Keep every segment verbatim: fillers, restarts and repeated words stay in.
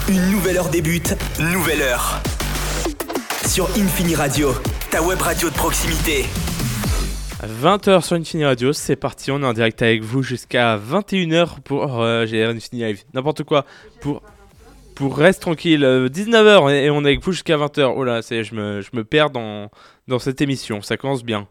Une nouvelle heure débute, nouvelle heure. Sur Infini Radio, ta web radio de proximité. vingt heures sur Infini Radio, c'est parti, on est en direct avec vous jusqu'à vingt et une heures pour euh, G R Infini Live, n'importe quoi, pour, pour Reste Tranquille, euh, dix-neuf heures et on est avec vous jusqu'à vingt heures. Oh là, c'est, je, me, je me perds dans, dans cette émission, ça commence bien.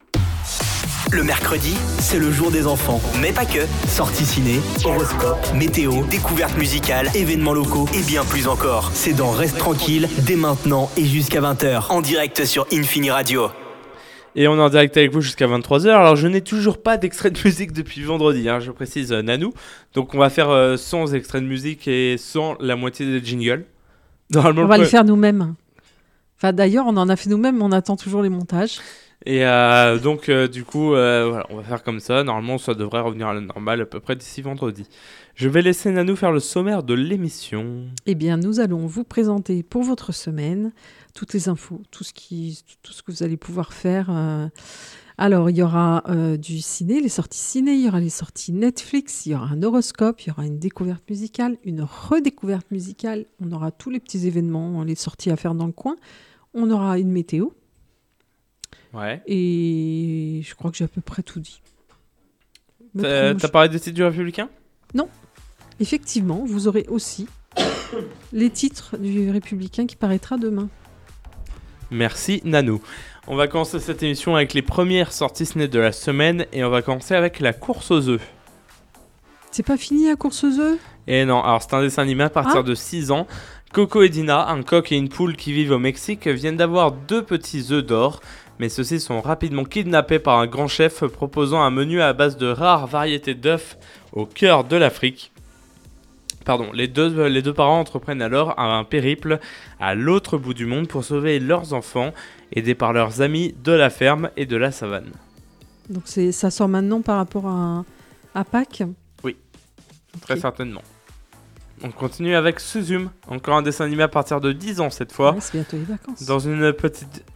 Le mercredi, c'est le jour des enfants, mais pas que. Sorties ciné, horoscope, météo, découvertes musicales, événements locaux et bien plus encore. C'est dans Reste Tranquille, dès maintenant et jusqu'à vingt heures, en direct sur Infini Radio. Et on est en direct avec vous jusqu'à vingt-trois heures. Alors je n'ai toujours pas d'extrait de musique depuis vendredi, hein, je précise euh, Nanou. Donc on va faire euh, sans extrait de musique et sans la moitié des jingles. Normalement, on va le faire nous-mêmes. Enfin d'ailleurs on en a fait nous-mêmes, mais on attend toujours les montages. Et euh, donc euh, du coup euh, voilà, on va faire comme ça. Normalement ça devrait revenir à la normale à peu près d'ici vendredi. Je vais laisser Nanou faire le sommaire de l'émission. Eh bien nous allons vous présenter pour votre semaine toutes les infos, tout ce, qui, tout ce que vous allez pouvoir faire. Euh... Alors il y aura euh, du ciné, les sorties ciné, il y aura les sorties Netflix, il y aura un horoscope, il y aura une découverte musicale, une redécouverte musicale. On aura tous les petits événements, les sorties à faire dans le coin. On aura une météo. Ouais. Et je crois que j'ai à peu près tout dit. T'as, t'as parlé des titres du Républicain ? Non. Effectivement, vous aurez aussi les titres du Républicain qui paraîtra demain. Merci Nanou. On va commencer cette émission avec les premières sorties ciné de la semaine et on va commencer avec la course aux œufs. C'est pas fini la course aux œufs ? Et non, alors c'est un dessin animé à partir ah. de six ans. Coco et Dina, un coq et une poule qui vivent au Mexique, viennent d'avoir deux petits œufs d'or. Mais ceux-ci sont rapidement kidnappés par un grand chef proposant un menu à base de rares variétés d'œufs au cœur de l'Afrique. Pardon, les deux, les deux parents entreprennent alors un périple à l'autre bout du monde pour sauver leurs enfants, aidés par leurs amis de la ferme et de la savane. Donc c'est, ça sort maintenant par rapport à, à Pâques ? Oui, okay. Très certainement. On continue avec Suzume, encore un dessin animé à partir de dix ans cette fois. Ouais, c'est bientôt les vacances. Dans une petite...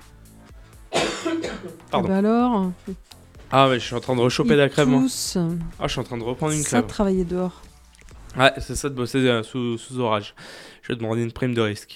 Pardon. Et bah alors Ah mais je suis en train de rechoper la crème. Tous. Ah je suis en train de reprendre une ça crème. Ça travailler dehors. Ouais c'est ça de bosser euh, sous, sous orage. Je vais demander une prime de risque.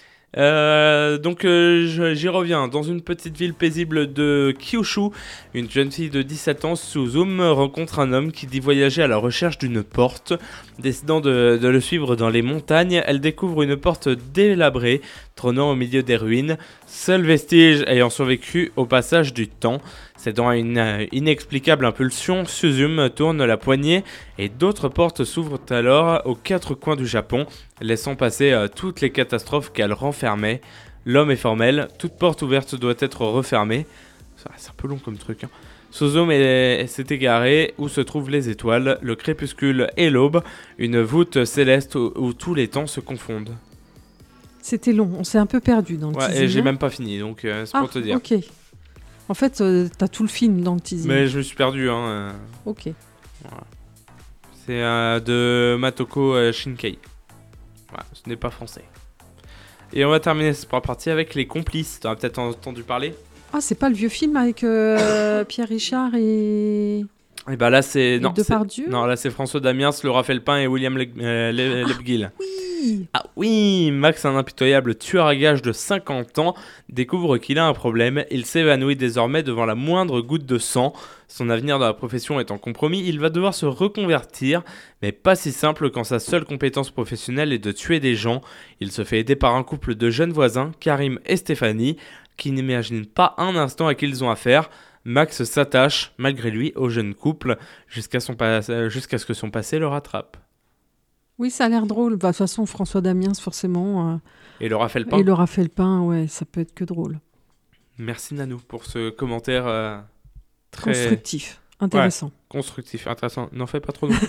Euh, donc euh, je, j'y reviens. Dans une petite ville paisible de Kyushu, une jeune fille de dix-sept ans, Suzume, rencontre un homme qui dit voyager à la recherche d'une porte. Décidant de, de le suivre dans les montagnes, elle découvre une porte délabrée, trônant au milieu des ruines, seul vestige ayant survécu au passage du temps. Cédant à une euh, inexplicable impulsion, Suzume tourne la poignée et d'autres portes s'ouvrent alors aux quatre coins du Japon, laissant passer euh, toutes les catastrophes qu'elle renfermait. L'homme est formel, toute porte ouverte doit être refermée. C'est un peu long comme truc, hein. Suzume est, s'est égaré, où se trouvent les étoiles, le crépuscule et l'aube, une voûte céleste où, où tous les temps se confondent. C'était long, on s'est un peu perdu dans le ouais, teasing. Et j'ai même pas fini, donc euh, c'est ah, pour te dire. Ok. En fait, euh, t'as tout le film dans le teasing. Mais je me suis perdu, hein. Euh... Ok. Voilà. C'est euh, de Matoko euh, Shinkei. Voilà, ce n'est pas français. Et on va terminer cette partie avec Les Complices. T'en as peut-être entendu parler ? Ah, c'est pas le vieux film avec euh, Pierre Richard et... Et bah là c'est... Non, Depardieu ? Non, là c'est François Damiens, Laura Felpin et William Le... euh, Le... ah, Lebguil. Oui. Ah oui, Max, un impitoyable tueur à gages de cinquante ans, découvre qu'il a un problème. Il s'évanouit désormais devant la moindre goutte de sang. Son avenir dans la profession étant compromis, il va devoir se reconvertir, mais pas si simple quand sa seule compétence professionnelle est de tuer des gens. Il se fait aider par un couple de jeunes voisins, Karim et Stéphanie, qui n'imaginent pas un instant à qui ils ont affaire. Max s'attache, malgré lui, au jeune couple, jusqu'à, son pas... jusqu'à ce que son passé le rattrape. Oui, ça a l'air drôle. Bah, de toute façon, François Damiens, forcément. Euh... Et Laura Felpin. Et Laura Felpin, ouais, ça peut être que drôle. Merci Nanou pour ce commentaire euh, très... Constructif, intéressant. Ouais, constructif, intéressant. N'en fais pas trop non plus.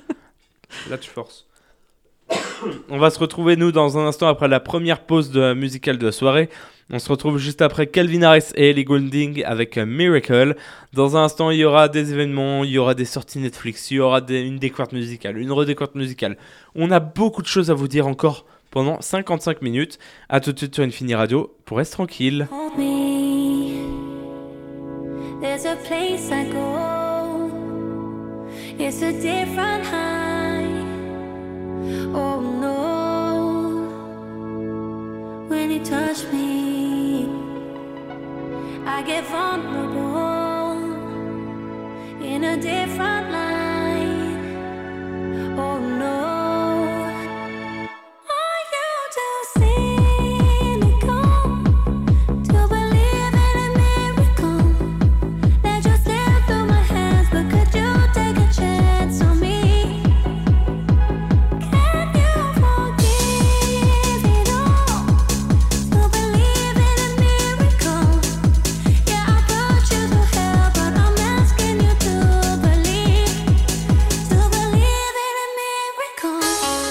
Là, tu forces. On va se retrouver, nous, dans un instant après la première pause de, musicale de la soirée. On se retrouve juste après Calvin Harris et Ellie Goulding avec Miracle. Dans un instant, il y aura des événements, il y aura des sorties Netflix, il y aura des, une découverte musicale, une redécouverte musicale. On a beaucoup de choses à vous dire encore pendant cinquante-cinq minutes. A tout de suite sur Infini Radio pour Reste Tranquille. There's a place I go. It's a different high. Oh no. you touch me, I get vulnerable in a different light. Oh no. Are you too cynical to believe in a miracle that just slipped through my hands? But could you take a chance on me? Can you forgive it all to believe in a miracle? Yeah, I put you through hell, but I'm asking you to believe, to believe in a miracle.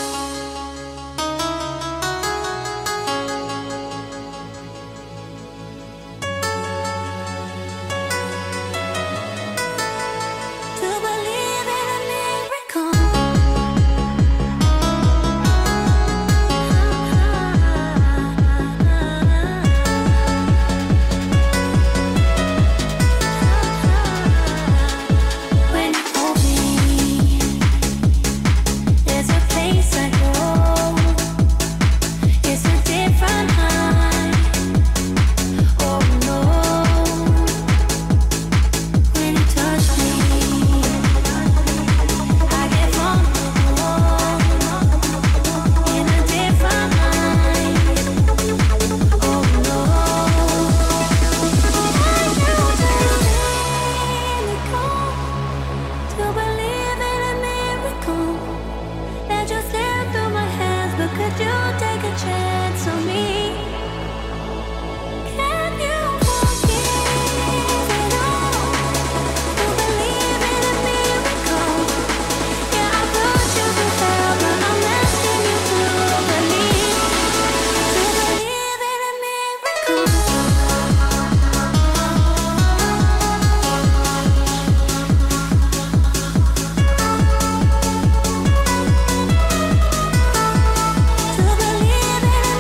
To believe in a miracle. When you hold me, there's a place I go. It's a different high. Oh no. When you touch me, I get vulnerable in a different light. Oh no. Are you too cynical to believe in a miracle that just slipped through my hands? But could you take a chance on me? Can you forgive it all to believe in a miracle? Yeah, I put you through hell, but I'm asking you to believe, to believe in a miracle. To believe in a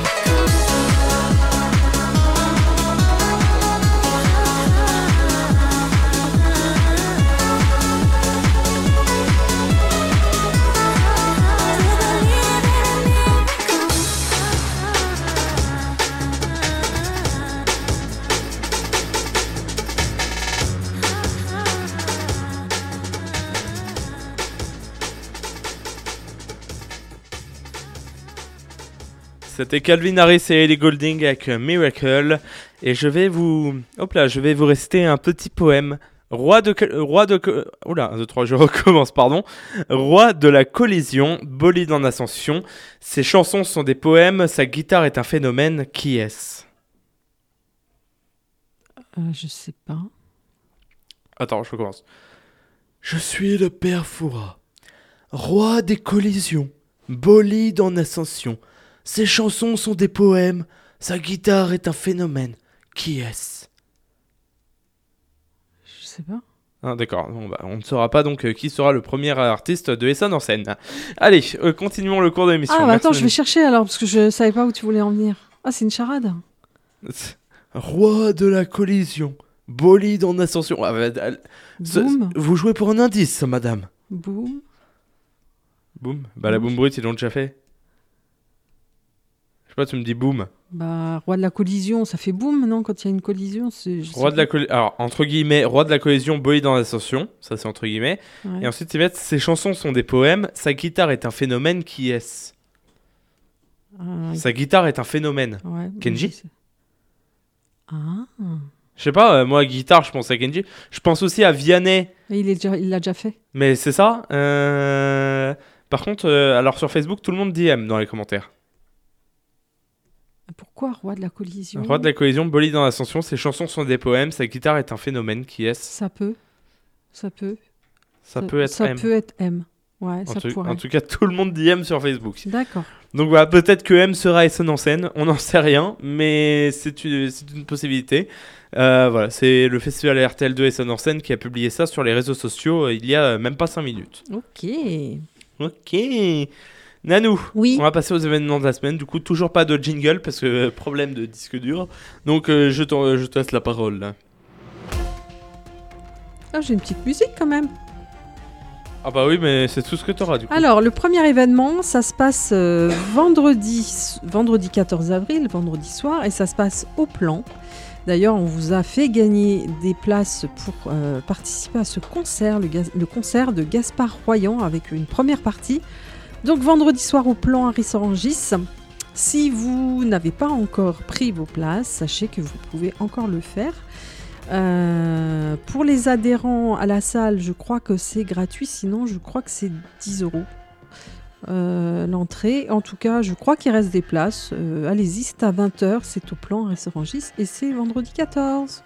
C'était Calvin Harris et Ellie Goulding avec Miracle. Et je vais vous... Hop là, je vais vous réciter un petit poème. Roi de... co- Roi de... co- Oula, un, deux, trois, je recommence, pardon. Roi de la collision, bolide en ascension. Ses chansons sont des poèmes, sa guitare est un phénomène. Qui est-ce? Euh, je sais pas. Attends, je recommence. Je suis le père Fouras, roi des collisions, bolide en ascension. Ses chansons sont des poèmes, sa guitare est un phénomène. Qui est-ce? Je sais pas. Ah, d'accord, bon, bah, on ne saura pas donc euh, qui sera le premier artiste de Essonne en scène. Allez, euh, continuons le cours de l'émission. Ah, bah Merci attends, je vais de- chercher alors, parce que je savais pas où tu voulais en venir. Ah, c'est une charade. Roi de la collision, bolide en ascension. Ah, bah, euh, ce- Boum, vous jouez pour un indice, madame. boum. Boum. Bah la boum brute, ils l'ont déjà fait. Je sais pas, tu me dis boum. Bah, roi de la collision, ça fait boum, non? Quand il y a une collision, c'est. je Roi sais de la pas. collision. Alors, entre guillemets, roi de la collision, bolide en ascension. Ça, c'est entre guillemets. Ouais. Et ensuite, ils mettent ses chansons sont des poèmes. Sa guitare est un phénomène. Qui est-ce? Ah, Sa guitare est un phénomène. ouais, Kenji? je sais. Ah. Je sais pas, euh, moi, guitare, je pense à Kenji. Je pense aussi à Vianney. Et il est déjà- il l'a déjà fait. Mais c'est ça. euh, Par contre, euh, alors sur Facebook, tout le monde dit M dans les commentaires. Pourquoi roi de la collision? Roi de la collision, bolide dans l'ascension, ses chansons sont des poèmes, sa guitare est un phénomène. Qui est-ce? Ça peut. Ça peut. Ça peut être Ça M. peut être M. Ouais, En ça tout, pourrait. en tout cas, tout le monde dit M sur Facebook. D'accord. Donc voilà, peut-être que M sera Essonne en scène, on n'en sait rien, mais c'est une, c'est une possibilité. Euh, voilà, c'est le festival R T L deux Essonne en scène qui a publié ça sur les réseaux sociaux euh, il y a euh, même pas cinq minutes. Ok. Ok. Nanou, Oui. on va passer aux événements de la semaine. Du coup, toujours pas de jingle parce que euh, problème de disque dur. Donc euh, je, t'en- je te laisse la parole là. Ah, j'ai une petite musique quand même. Ah bah oui, mais c'est tout ce que tu auras du coup. Alors, le premier événement, ça se passe euh, vendredi, vendredi quatorze avril, vendredi soir, et ça se passe au Plan. D'ailleurs, on vous a fait gagner des places pour euh, participer à ce concert, le, Gas- le concert de Gaspard Royan, avec une première partie. Donc, vendredi soir au Plan à Rissorangis. Si vous n'avez pas encore pris vos places, sachez que vous pouvez encore le faire. Euh, pour les adhérents à la salle, je crois que c'est gratuit, sinon je crois que c'est dix euros euh, l'entrée. En tout cas, je crois qu'il reste des places. Euh, allez-y, c'est à vingt heures, c'est au Plan Restaurangis et c'est vendredi quatorze.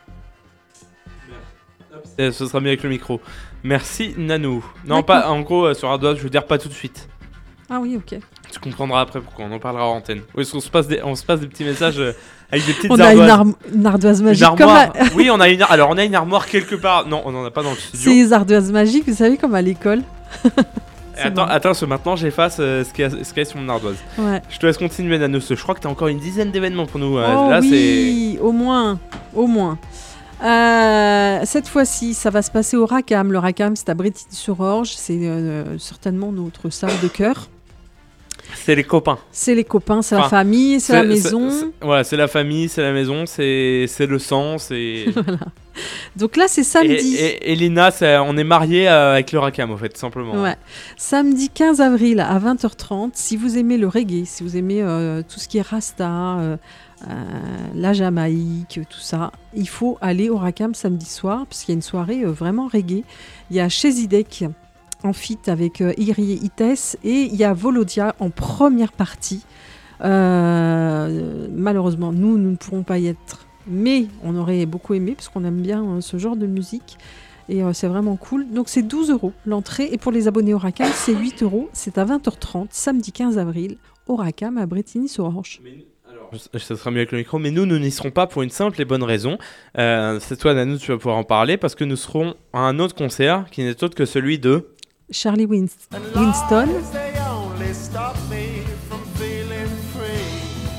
Et ce sera mieux avec le micro. Merci Nanou. Non, D'accord. pas en gros euh, sur Ardoise, je veux dire pas tout de suite. Ah oui, ok. Tu comprendras après pourquoi, on en parlera en antenne. Oui, parce qu'on se passe des, on se passe des petits messages euh, avec des petites On a une, ardoises. arm- une ardoise Une magique. Comme armoire. à- Oui, on a une ar- alors on a une armoire quelque part. Non, on en a pas dans le C'est studio. les ardoises magiques, vous savez, comme à l'école. Et c'est attends, marrant. attends, parce que maintenant j'efface euh, ce qu'il y a, ce qu'il y a sur mon ardoise. Ouais. Je te laisse continuer Nanou, parce que je crois que t'as encore une dizaine d'événements pour nous. euh, Oh Là, c'est oui, au moins, au moins. Euh, cette fois-ci, ça va se passer au Racam. Le Racam, c'est à Brétigny-sur-Orge. C'est euh, certainement notre salle de cœur. c'est les copains. C'est les copains, c'est la Enfin, famille, c'est la C'est- maison. c'est- c'est- Voilà, c'est la famille, c'est la maison, c'est c'est le sang, c'est. Donc là, c'est samedi. Et, et, et Lina, c'est- on est mariés euh, avec le Racam, en fait, tout simplement. Ouais. Samedi quinze avril à vingt heures trente. Si vous aimez le reggae, si vous aimez euh, tout ce qui est Rasta, euh, euh, la Jamaïque, tout ça, il faut aller au Racam samedi soir, parce qu'il y a une soirée euh, vraiment reggae. Il y a Chezidek en feat avec euh, Irie Ites et il y a Volodia en première partie. Euh, malheureusement, nous, nous ne pourrons pas y être, mais on aurait beaucoup aimé, parce qu'on aime bien euh, ce genre de musique. Et euh, c'est vraiment cool. Donc c'est douze euros l'entrée. Et pour les abonnés au Racam, c'est huit euros. C'est à vingt heures trente, samedi quinze avril, au Racam à Brétigny-sur-Orge. Mais, alors, je- ça sera mieux avec le micro, mais nous, nous n'y serons pas pour une simple et bonne raison. Euh, c'est toi, Nanou, tu vas pouvoir en parler, parce que nous serons à un autre concert qui n'est autre que celui de. Charlie Winst- Winston. They only stop me from feeling free.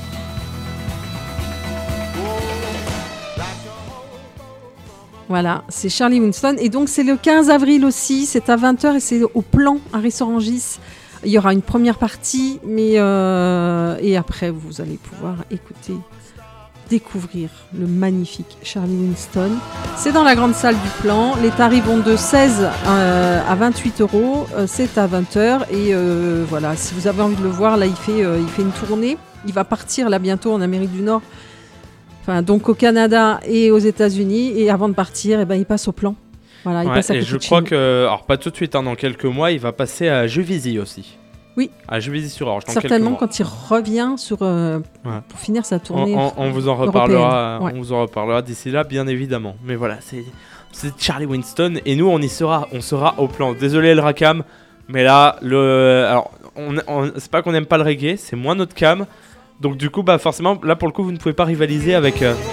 Oh, like a hobo. Voilà, c'est Charlie Winston. Et donc c'est le quinze avril aussi. C'est à vingt heures et c'est au Plan à Rissorangis. Il y aura une première partie, mais euh, et après vous allez pouvoir écouter, découvrir le magnifique Charlie Winston. C'est dans la grande salle du Plan. Les tarifs vont de seize euh, à vingt-huit euros. Euh, c'est à vingt heures. Et euh, voilà, si vous avez envie de le voir, là, il fait, euh, il fait une tournée. Il va partir là bientôt en Amérique du Nord. Enfin, donc au Canada et aux États-Unis. Et avant de partir, eh ben, il passe au Plan. Voilà, il Ouais, passe à et côté je de crois chez nous. que, alors pas tout de suite, hein, dans quelques mois, il va passer à Juvisy aussi. Oui. À Juvisy sur Orge. Dans Certainement quelques mois. quand il revient sur, euh, Ouais. pour finir sa On, tournée. on- on vous en européenne. reparlera, Ouais. on vous en reparlera d'ici là, bien évidemment. Mais voilà, c'est c'est Charlie Winston et nous on y sera, on sera au Plan. Désolé le Racam, mais là le, alors on, on- c'est pas qu'on n'aime pas le reggae, c'est moins notre cam. Donc du coup bah forcément là pour le coup vous ne pouvez pas rivaliser avec. euh,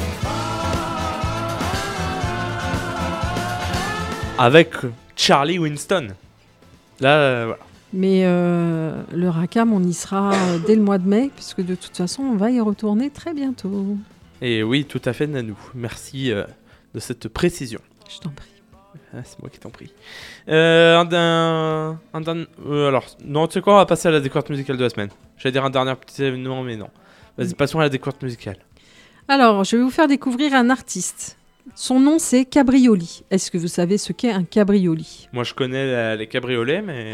avec Charlie Winston. Là, euh, voilà. Mais euh, le Racam, on y sera euh, dès le mois de mai, puisque de toute façon, on va y retourner très bientôt. Et oui, tout à fait, Nanou. Merci euh, de cette précision. Je t'en prie. Ah, c'est moi qui t'en prie. Euh, un, d'un- un d'un- euh, alors, non, tu sais quoi, on va passer à la découverte musicale de la semaine. J'allais dire un dernier petit événement, mais non. Vas-y, passons à la découverte musicale. Alors, je vais vous faire découvrir un artiste. Son nom, c'est Cabrioli. Est-ce que vous savez ce qu'est un cabrioli? Moi, je connais la- les cabriolets, mais.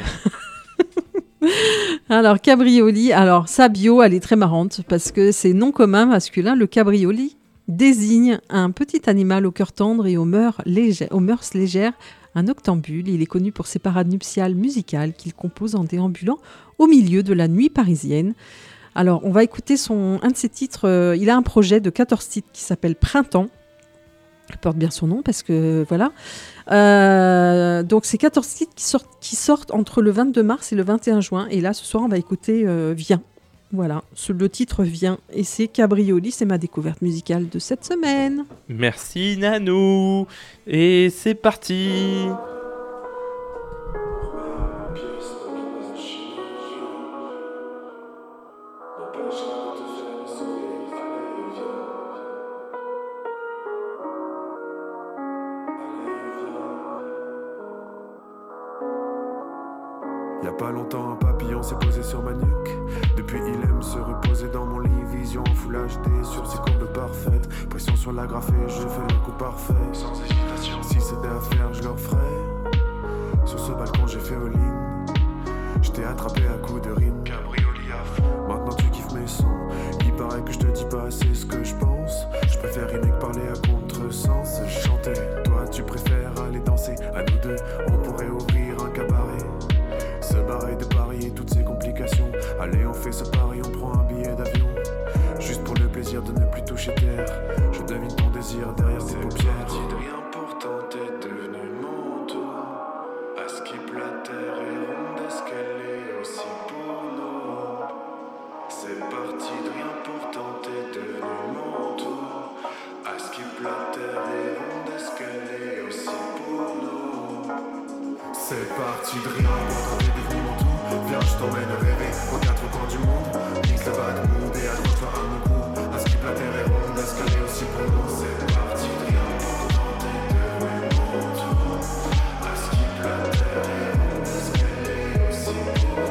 Alors, cabrioli, alors sa bio, elle est très marrante parce que c'est nom commun masculin. Le cabrioli désigne un petit animal au cœur tendre et aux mœurs, légères, aux mœurs légères, un octambule. Il est connu pour ses parades nuptiales musicales qu'il compose en déambulant au milieu de la nuit parisienne. Alors, on va écouter son, un de ses titres. euh, il a un projet de quatorze titres qui s'appelle Printemps. Il porte bien son nom parce que voilà. Euh, donc c'est quatorze titres qui sortent, qui sortent entre le vingt-deux mars et le vingt et un juin. Et là, ce soir, on va écouter euh, Viens. Voilà, ce- le titre Viens. Et c'est Cabrioli, c'est ma découverte musicale de cette semaine. Merci, Nanou. Et c'est parti. full H D sur ces courbes parfaites. Pression sur la graphée, je fais le coup parfait. Sans hésitation, si c'était à faire, je le referais. Sur ce balcon, j'ai fait all-in. Je t'ai attrapé à coups de rime. Cabrioli à fond. Maintenant tu kiffes mes sons. Il paraît que je te dis pas assez ce que je pense. Je préfère rimer que parler à contresens. Chanter, toi tu préfères aller danser. À nous deux, on pourrait ouvrir un cabaret. Se barrer de Paris et toutes ces complications. Allez, on fait ce pari, on prend un billet d'avion. Juste pour le plaisir de ne plus toucher terre. Je devine ton désir derrière tes paupières. C'est de rien pourtant t'es devenu mon tour. À ce qui la terre est ronde, est-ce qu'elle est aussi pour nous? C'est parti de rien pourtant t'es devenu mon tour. À ce qui la terre est ronde, est-ce qu'elle est aussi pour nous? C'est parti de rien pourtant t'es devenu mon tour. Viens, je t'emmène rêver aux quatre coins du monde. Mixe la bad mood et accroche-toi à mon cou. À ce qui la terre est ronde, est-ce qu'elle est aussi pour nous? C'est parti de rien pourtant t'es devenu mon tour. À ce qui la terre est ronde, est-ce qu'elle est aussi pour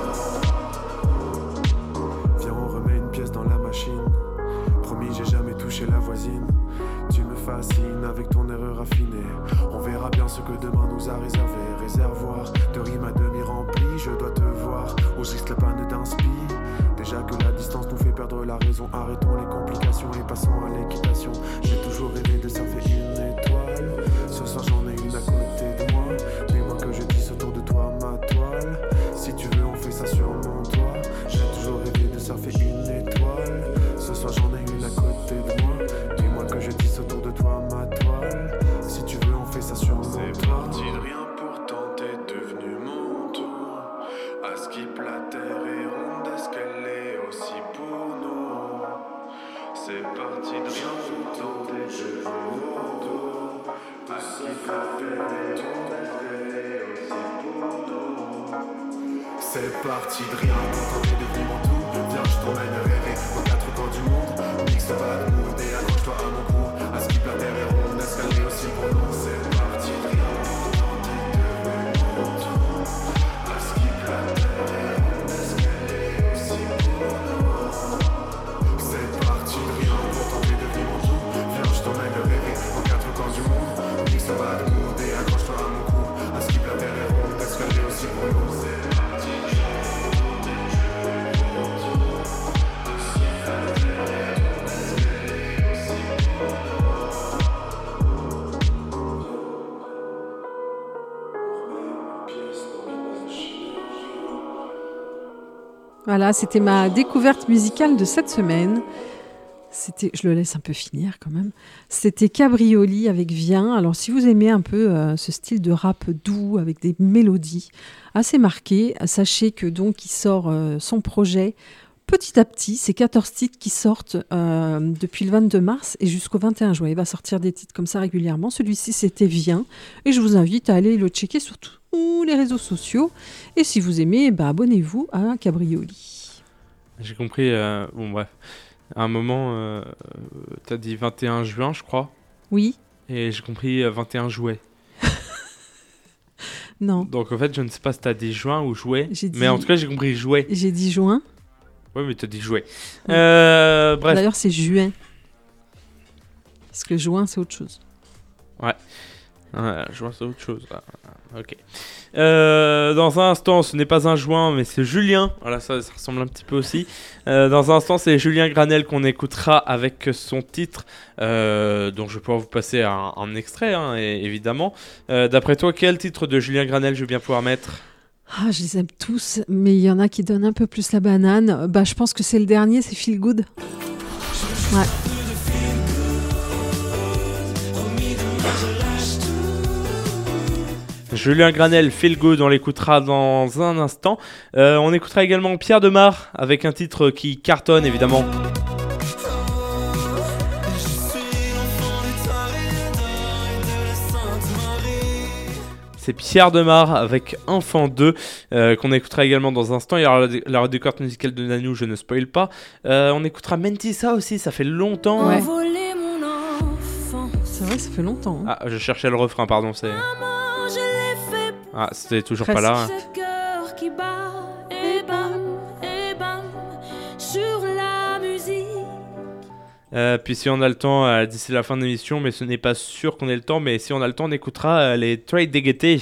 nous? Viens, on remet une pièce dans la machine. Promis, j'ai jamais touché la voisine. Tu me fascines avec ton erreur raffinée. On verra bien ce que demain nous a réservé. Réservoir de rimes à demi rempli. Je dois te voir, au juste la panne d'inspi. Déjà que la distance nous fait perdre la raison. Arrêtons les complications et passons à l'équitation. J'ai toujours rêvé de surfer une étoile. Ce soir j'en ai une à côté de moi. Dis-moi que je tisse autour de toi ma toile. Si tu veux on fait ça sur mon toit. J'ai toujours rêvé de surfer une étoile. Ce soir j'en ai une à côté de moi. Dis-moi que je tisse autour de toi ma toile. Si tu veux on fait ça sur mon toit. C'est parti de rien pourtant t'es devenu mon tour. À ce qui la terre est ronde, est-ce qu'elle est aussi pour nous? C'est parti de rien pourtant t'es devenu mon tour. À ce qui la terre est ronde, est-ce qu'elle est aussi pour nous? C'est parti de rien pourtant t'es devenu mon tour. Viens, je t'emmène rêver aux quatre coins du monde. Mixe la bad mood et accroche-toi à mon cou. À ce qui la terre est ronde, est-ce qu'elle est aussi pour nous? C'est parti de rien pourtant t'es devenu mon tour. À ce qui la terre est ronde, est-ce qu'elle est aussi pour nous? C'est parti de rien pourtant t'es devenu mon tour. Viens, je t'emmène rêver aux quatre coins du monde. Mixe la bad mood et accroche-toi à mon cou. À ce qui la terre est ronde, est-ce qu'elle est aussi pour nous? C'est parti de rien pourtant t'es devenu mon tour. À ce qui la terre est ronde, est-ce qu'elle est aussi pour nous? Voilà, c'était ma découverte musicale de cette semaine. C'était, je le laisse un peu finir quand même. C'était Cabrioli avec Viens. Alors si vous aimez un peu euh, ce style de rap doux avec des mélodies assez marquées, sachez que donc il sort euh, son projet petit à petit. C'est quatorze titres qui sortent euh, depuis le vingt-deux mars et jusqu'au vingt et un juin. Il va sortir des titres comme ça régulièrement. Celui-ci c'était Viens et je vous invite à aller le checker sur tous les réseaux sociaux. Et si vous aimez, bah, abonnez-vous à Cabrioli. J'ai compris. Euh, bon, bref. À un moment, euh, t'as dit vingt et un juin, je crois. Oui. Et j'ai compris euh, vingt et un juillet. Non. Donc en fait, je ne sais pas si t'as dit juin ou jouet. J'ai dit- Mais en tout cas, j'ai compris jouet. J'ai dit juin. Ouais, mais t'as dit jouet. Ouais. Euh, bref. D'ailleurs, c'est juin. Parce que juin, c'est autre chose. Ouais. Ouais, juin, c'est autre chose. Ah, ok. Euh, dans un instant, ce n'est pas un joint, mais c'est Julien. Voilà, ça, ça ressemble un petit peu aussi. Euh, dans un instant, c'est Julien Granel qu'on écoutera avec son titre, euh, dont je vais pouvoir vous passer un, un extrait, hein, et- évidemment. Euh, d'après toi, quel titre de Julien Granel je vais bien pouvoir mettre? Ah, je les aime tous, mais il y en a qui donnent un peu plus la banane. Bah, je pense que c'est le dernier, c'est Feel Good. Ouais. Julien Granel, Feel Good, on l'écoutera dans un instant. Euh, on écoutera également Pierre Demar avec un titre qui cartonne évidemment. C'est Pierre Demar avec Enfant deux euh, qu'on écoutera également dans un instant. Il y aura la, la découverte musicale de Nanou, je ne spoil pas. Euh, on écoutera Mentissa aussi, ça fait longtemps. Ouais. Voler mon enfant. C'est vrai, ça fait longtemps. hein. Ah, je cherchais le refrain, pardon. C'est... Maman, je l'ai fait Ah, c'était toujours Presque. pas là. ce cœur qui bat et bam et bam sur la musique. Euh, puis si on a le temps, euh, d'ici la fin de l'émission, mais ce n'est pas sûr qu'on ait le temps, mais si on a le temps, on écoutera euh, les Trade Dégueté.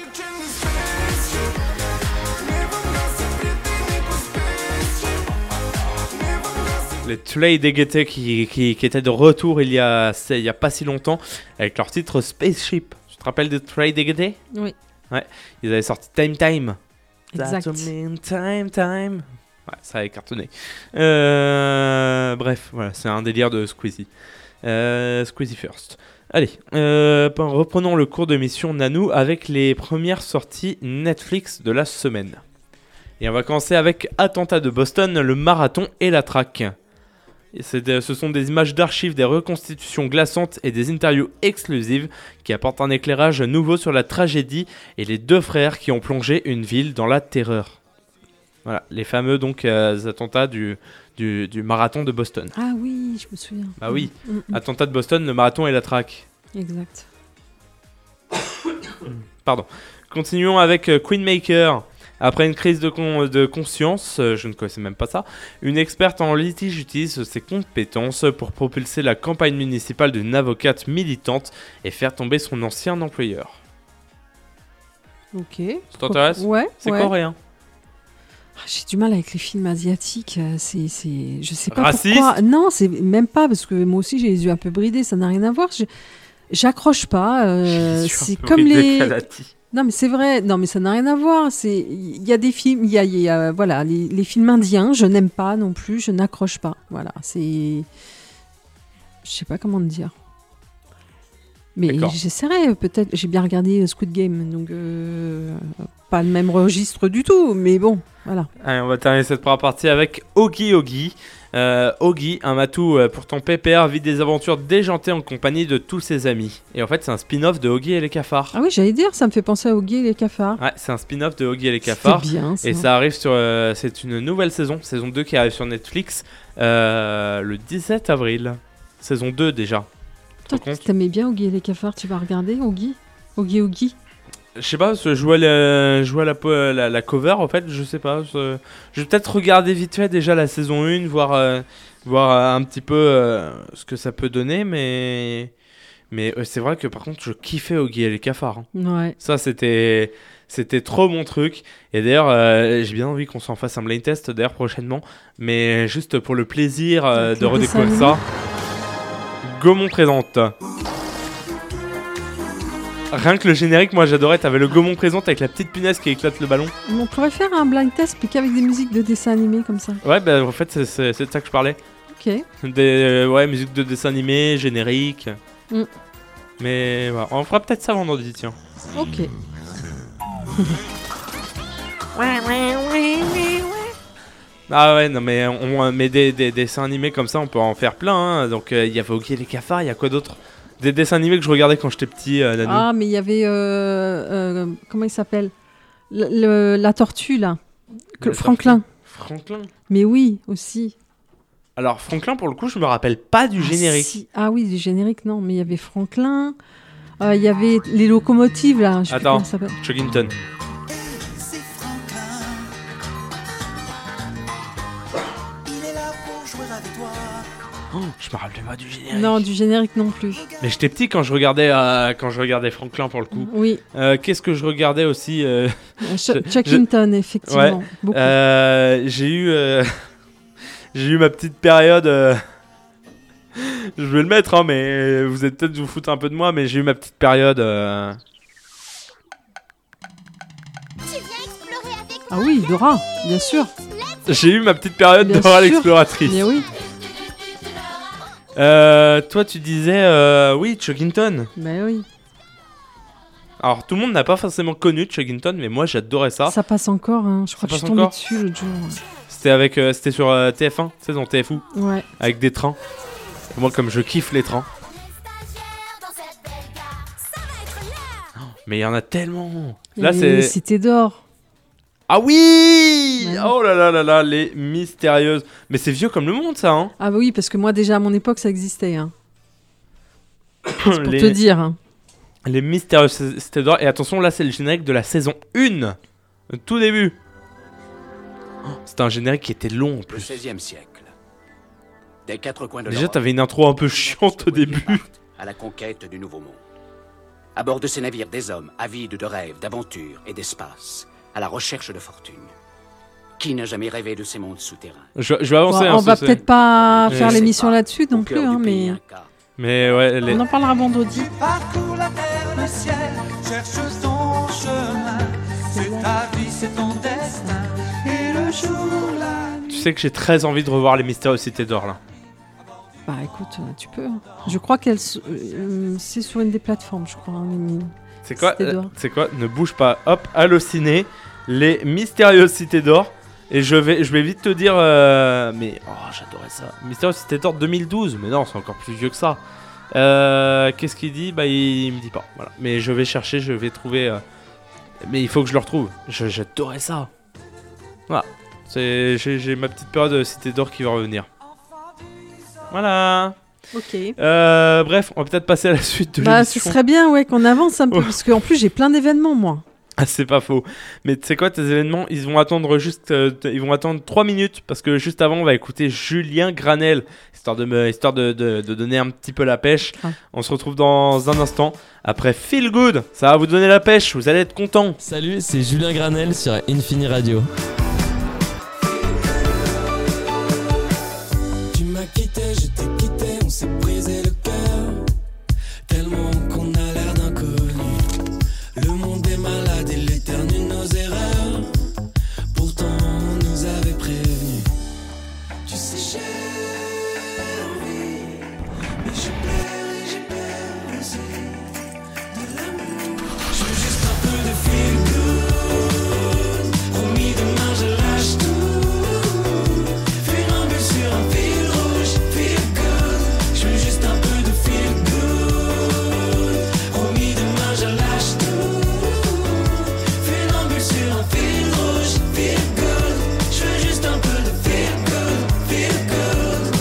Les Trade Dégueté qui, qui, qui étaient de retour il y, a, c'est- il y a pas si longtemps avec leur titre Spaceship. Tu te rappelles de Trade Dégueté? Oui. Ils avaient sorti Time Time. Exact. That's a mean time time. Ouais, ça avait cartonné. Euh, bref, voilà, c'est un délire de Squeezie. Euh, Squeezie first. Allez, euh, ben, reprenons le cours de mission Nanou avec les premières sorties Netflix de la semaine. Et on va commencer avec Attentat de Boston, le marathon et la traque. Et c'est de- ce sont des images d'archives, des reconstitutions glaçantes et des interviews exclusives qui apportent un éclairage nouveau sur la tragédie et les deux frères qui ont plongé une ville dans la terreur. Voilà, les fameux donc euh, attentats du, du, du marathon de Boston. Ah oui, je me souviens. Bah oui. Mm, mm, mm. Attentat de Boston, le marathon et la traque. Exact. Pardon. Continuons avec euh, Queenmaker. Après une crise de, con- de conscience, euh, je ne connaissais même pas ça, une experte en litige utilise ses compétences pour propulser la campagne municipale d'une avocate militante et faire tomber son ancien employeur. Ok. Ça t'intéresse? Ouais. C'est ouais. coréen. Ah, j'ai du mal avec les films asiatiques. euh, C'est, c'est, je sais pas Raciste? pourquoi. Non, c'est même pas parce que moi aussi j'ai les yeux un peu bridés. Ça n'a rien à voir. Je- J'accroche pas. euh, Je suis c'est un peu comme ridé, les. Kalati. Non, mais c'est vrai. Non, mais ça n'a rien à voir. C'est, il y a des films. Il y a, il y a, voilà, les, les films indiens. Je n'aime pas non plus. Je n'accroche pas. Voilà, c'est. Je sais pas comment te dire. Mais D'accord. j'essaierai peut-être. J'ai bien regardé Squid Game, donc euh, pas le même registre du tout. Mais bon, voilà. Allez, on va terminer cette première partie avec Ogi Ogi. Euh, Ogi, un matou euh, pourtant pépère, vit des aventures déjantées en compagnie de tous ses amis. Et en fait, c'est un spin-off de Ogi et les cafards. Ah oui, j'allais dire, ça me fait penser à Oggy et les cafards. Ouais, c'est un spin-off de Ogi et les cafards. C'est bien ça. Et ça arrive sur. euh, c'est une nouvelle saison, saison deux qui arrive sur Netflix euh, le dix-sept avril. Saison deux déjà. Toi, par contre- t'aimais bien Oggy et les cafards, tu vas regarder Oggy Oggy Oggy Je sais pas, parce que je vois, la, je vois la, po- la, la cover en fait, je sais pas. Je, je vais peut-être regarder vite fait déjà la saison un, voir, euh, voir euh, un petit peu euh, ce que ça peut donner, mais. Mais euh, c'est vrai que par contre, je kiffais Ogi et les cafards. hein. Ouais. Ça, c'était. C'était trop mon truc. Et d'ailleurs, euh, j'ai bien envie qu'on s'en fasse un blind test d'ailleurs prochainement. Mais juste pour le plaisir euh, Avec de le redécouvrir dessin ça. Gaumont présente. Rien que le générique, moi j'adorais. T'avais le Gaumont présente avec la petite punaise qui éclate le ballon. On pourrait faire un blind test, mais qu'avec des musiques de dessins animés comme ça. Ouais, bah en fait, c'est, c'est, c'est de ça que je parlais. Ok. Des euh, ouais, musiques de dessins animés, génériques. Mm. Mais voilà, on fera peut-être ça vendredi, tiens. Ok. Ah ouais, non mais, on, mais des, des dessins animés comme ça, on peut en faire plein. hein. Donc il y avait Ogi et les cafards, il y a quoi d'autre? Des dessins animés que je regardais quand j'étais petit, euh, Nanou. Ah, mais il y avait. euh, euh, comment il s'appelle le, le- La tortue, là. Que- La Franklin. Franklin. Mais oui, aussi. Alors Franklin, pour le coup, je me rappelle pas du Ah, générique. si. Ah oui, du générique, non. Mais il y avait Franklin. euh, Il y avait les locomotives, là. Je sais plus Attends. comment ça s'appelle. Chuggington. C'est Franklin. Il est là pour jouer avec toi. Oh, je me rappelais pas du générique. Non, du générique non plus. Mais j'étais petit quand je regardais, euh, quand je regardais Franklin pour le coup. Oui. Euh, qu'est-ce que je regardais aussi euh, Ch- Je- Chuckington, effectivement. Beaucoup. euh, J'ai eu, euh, j'ai eu ma petite période. euh, je vais le mettre, hein, mais vous êtes peut-être vous foutre un peu de moi, mais j'ai eu ma petite période. euh, Ah oui, Dora, bien sûr. J'ai eu ma petite période Bien Dora sûr. l'exploratrice. Mais oui, Euh, toi, tu disais, euh, oui, Chuggington. mais oui. Alors, tout le monde n'a pas forcément connu Chuggington, mais moi, j'adorais ça. Ça passe encore, hein. Je crois Ça que je passe suis tombée encore dessus l'autre jour. C'était avec, euh, c'était sur euh, T F un, tu sais, dans T F U, Ouais. avec des trains. Et moi, comme je kiffe les trains. Mais il y en a tellement. Là, Et c'est. Cité d'or. Ah oui Ouais. Oh là là là là, les mystérieuses. Mais c'est vieux comme le monde, ça, hein. Ah bah oui, parce que moi déjà à mon époque ça existait. Hein. Pour les, te dire. Hein. les mystérieuses Cités d'or. Et attention, là, c'est le générique de la saison un. Le tout début. Oh, c'était un générique qui était long en Le plus. seizième siècle. Des quatre coins de Déjà, l'Europe, t'avais une intro un peu chiante au début. partent à la conquête du Nouveau Monde. À bord de ces navires, des hommes avides de rêves, d'aventures et d'espace, à la recherche de fortune. Qui n'a jamais rêvé de ces mondes souterrains? Je, je vais Bon, avancer. hein, on va c'est- peut-être pas Mais faire c'est l'émission pas là-dessus non Au plus, cœur hein, du pays mais Inca. Mais ouais, les- on en parlera vendredi. Parcours la terre, le ciel, cherche ton chemin. C'est ta vie, c'est ton destin. Et le jour là. tu sais que j'ai très envie de revoir les Mystérieuses Cités d'Or là. Bah écoute, euh, tu peux. hein. Je crois qu'elle s- euh, c'est sur une des plateformes, je crois. hein, les- C'est quoi Cités d'Or. euh, C'est quoi Ne bouge pas. Hop, Allociné, les Mystérieuses Cités d'Or. Et je vais, je vais vite te dire. euh, mais oh, j'adorais ça. Mystérieuses Cités d'Or deux mille douze. Mais non, c'est encore plus vieux que ça. Euh, Qu'est-ce qu'il dit Bah, il, il me dit pas. Voilà. Mais je vais chercher, je vais trouver. euh, Mais il faut que je le retrouve. Je- J'adorais ça. Voilà. C'est- J'ai j'ai ma petite période de Cité d'Or qui va revenir. Voilà. Ok. Euh, bref, on va peut-être passer à la suite de Bah, l'émission. ce serait bien, ouais, qu'on avance un peu, Oh. parce qu'en plus j'ai plein d'événements, moi. Ah, c'est pas faux. Mais tu sais quoi, tes événements, ils vont attendre juste, euh, t- ils vont attendre trois minutes parce que juste avant, on va écouter Julien Granel, histoire de me, histoire de, de, de donner un petit peu la pêche. Ah. On se retrouve dans un instant après Feel Good. Ça va vous donner la pêche, vous allez être contents. Salut, c'est Julien Granel sur Infini Radio. Tu m'as quitté, je t'ai quitté, on s'est brisé le cœur. Tellement qu'on a l'air d'inconnu. Le monde est malade, il éternue nos erreurs. Pourtant on nous avait prévenus. Tu sais, j'ai envie, mais j'ai peur et j'ai peur aussi de l'amour. Je veux juste un peu de feel good. Promis demain je lâche tout. Funambule sur un fil rouge, feel good. Je veux juste un peu de feel good. Promis demain je lâche tout. Funambule sur un fil rouge, feel good. Je veux juste un peu de feel good, feel good.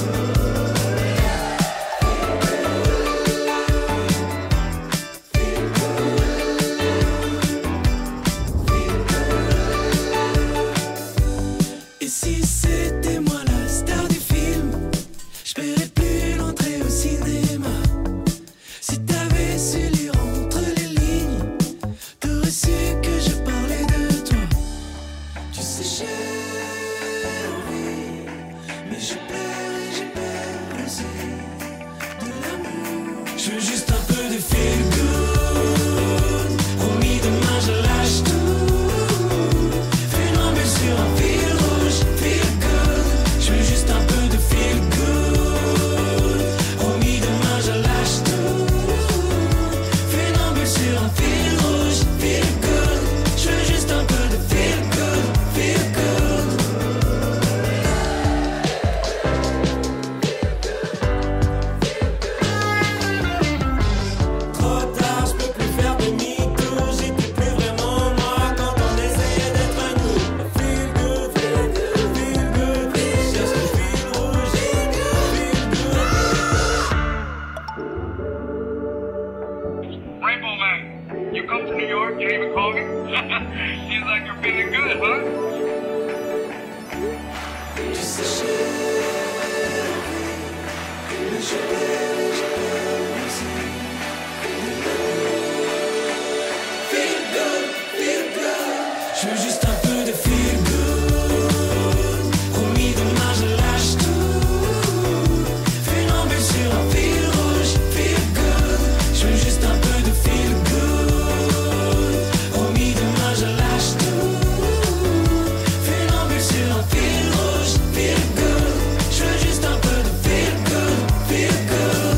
Et si c'était moi la star du film, je paierais plus l'entrée au cinéma. Si t'avais su lire entre les lignes, t'aurais su que je parlais de toi. Tu sais, j'ai envie, mais j'ai peur et j'ai peur aussi de l'amour. Je veux juste un peu de feel good. Promis demain je lâche tout. Funambule sur un fil rouge, feel good. Je veux juste un peu de feel good. Promis demain je lâche tout. Funambule sur un fil rouge, feel good. Je veux juste un peu de feel good, feel good. Trop tard, je peux plus faire demi-tour. J'étais plus vraiment moi quand on essayait d'être nous. Feel good, feel good, feel good. Je cherche le fil rouge, feel good. Rainbow Man, you come to New York, you even call me? Seems like you're feeling good, huh? Tu sais, j'ai envie, mais j'ai peur et j'ai peur aussi de l'amour. Feel good, feel good. Je veux juste un peu de feel good. Promis demain je lâche tout. Funambule sur un fil rouge, feel good. Je veux juste un peu de feel good. Promis demain je lâche tout. Funambule sur un fil rouge, feel good. Je veux juste un peu de feel good, feel good.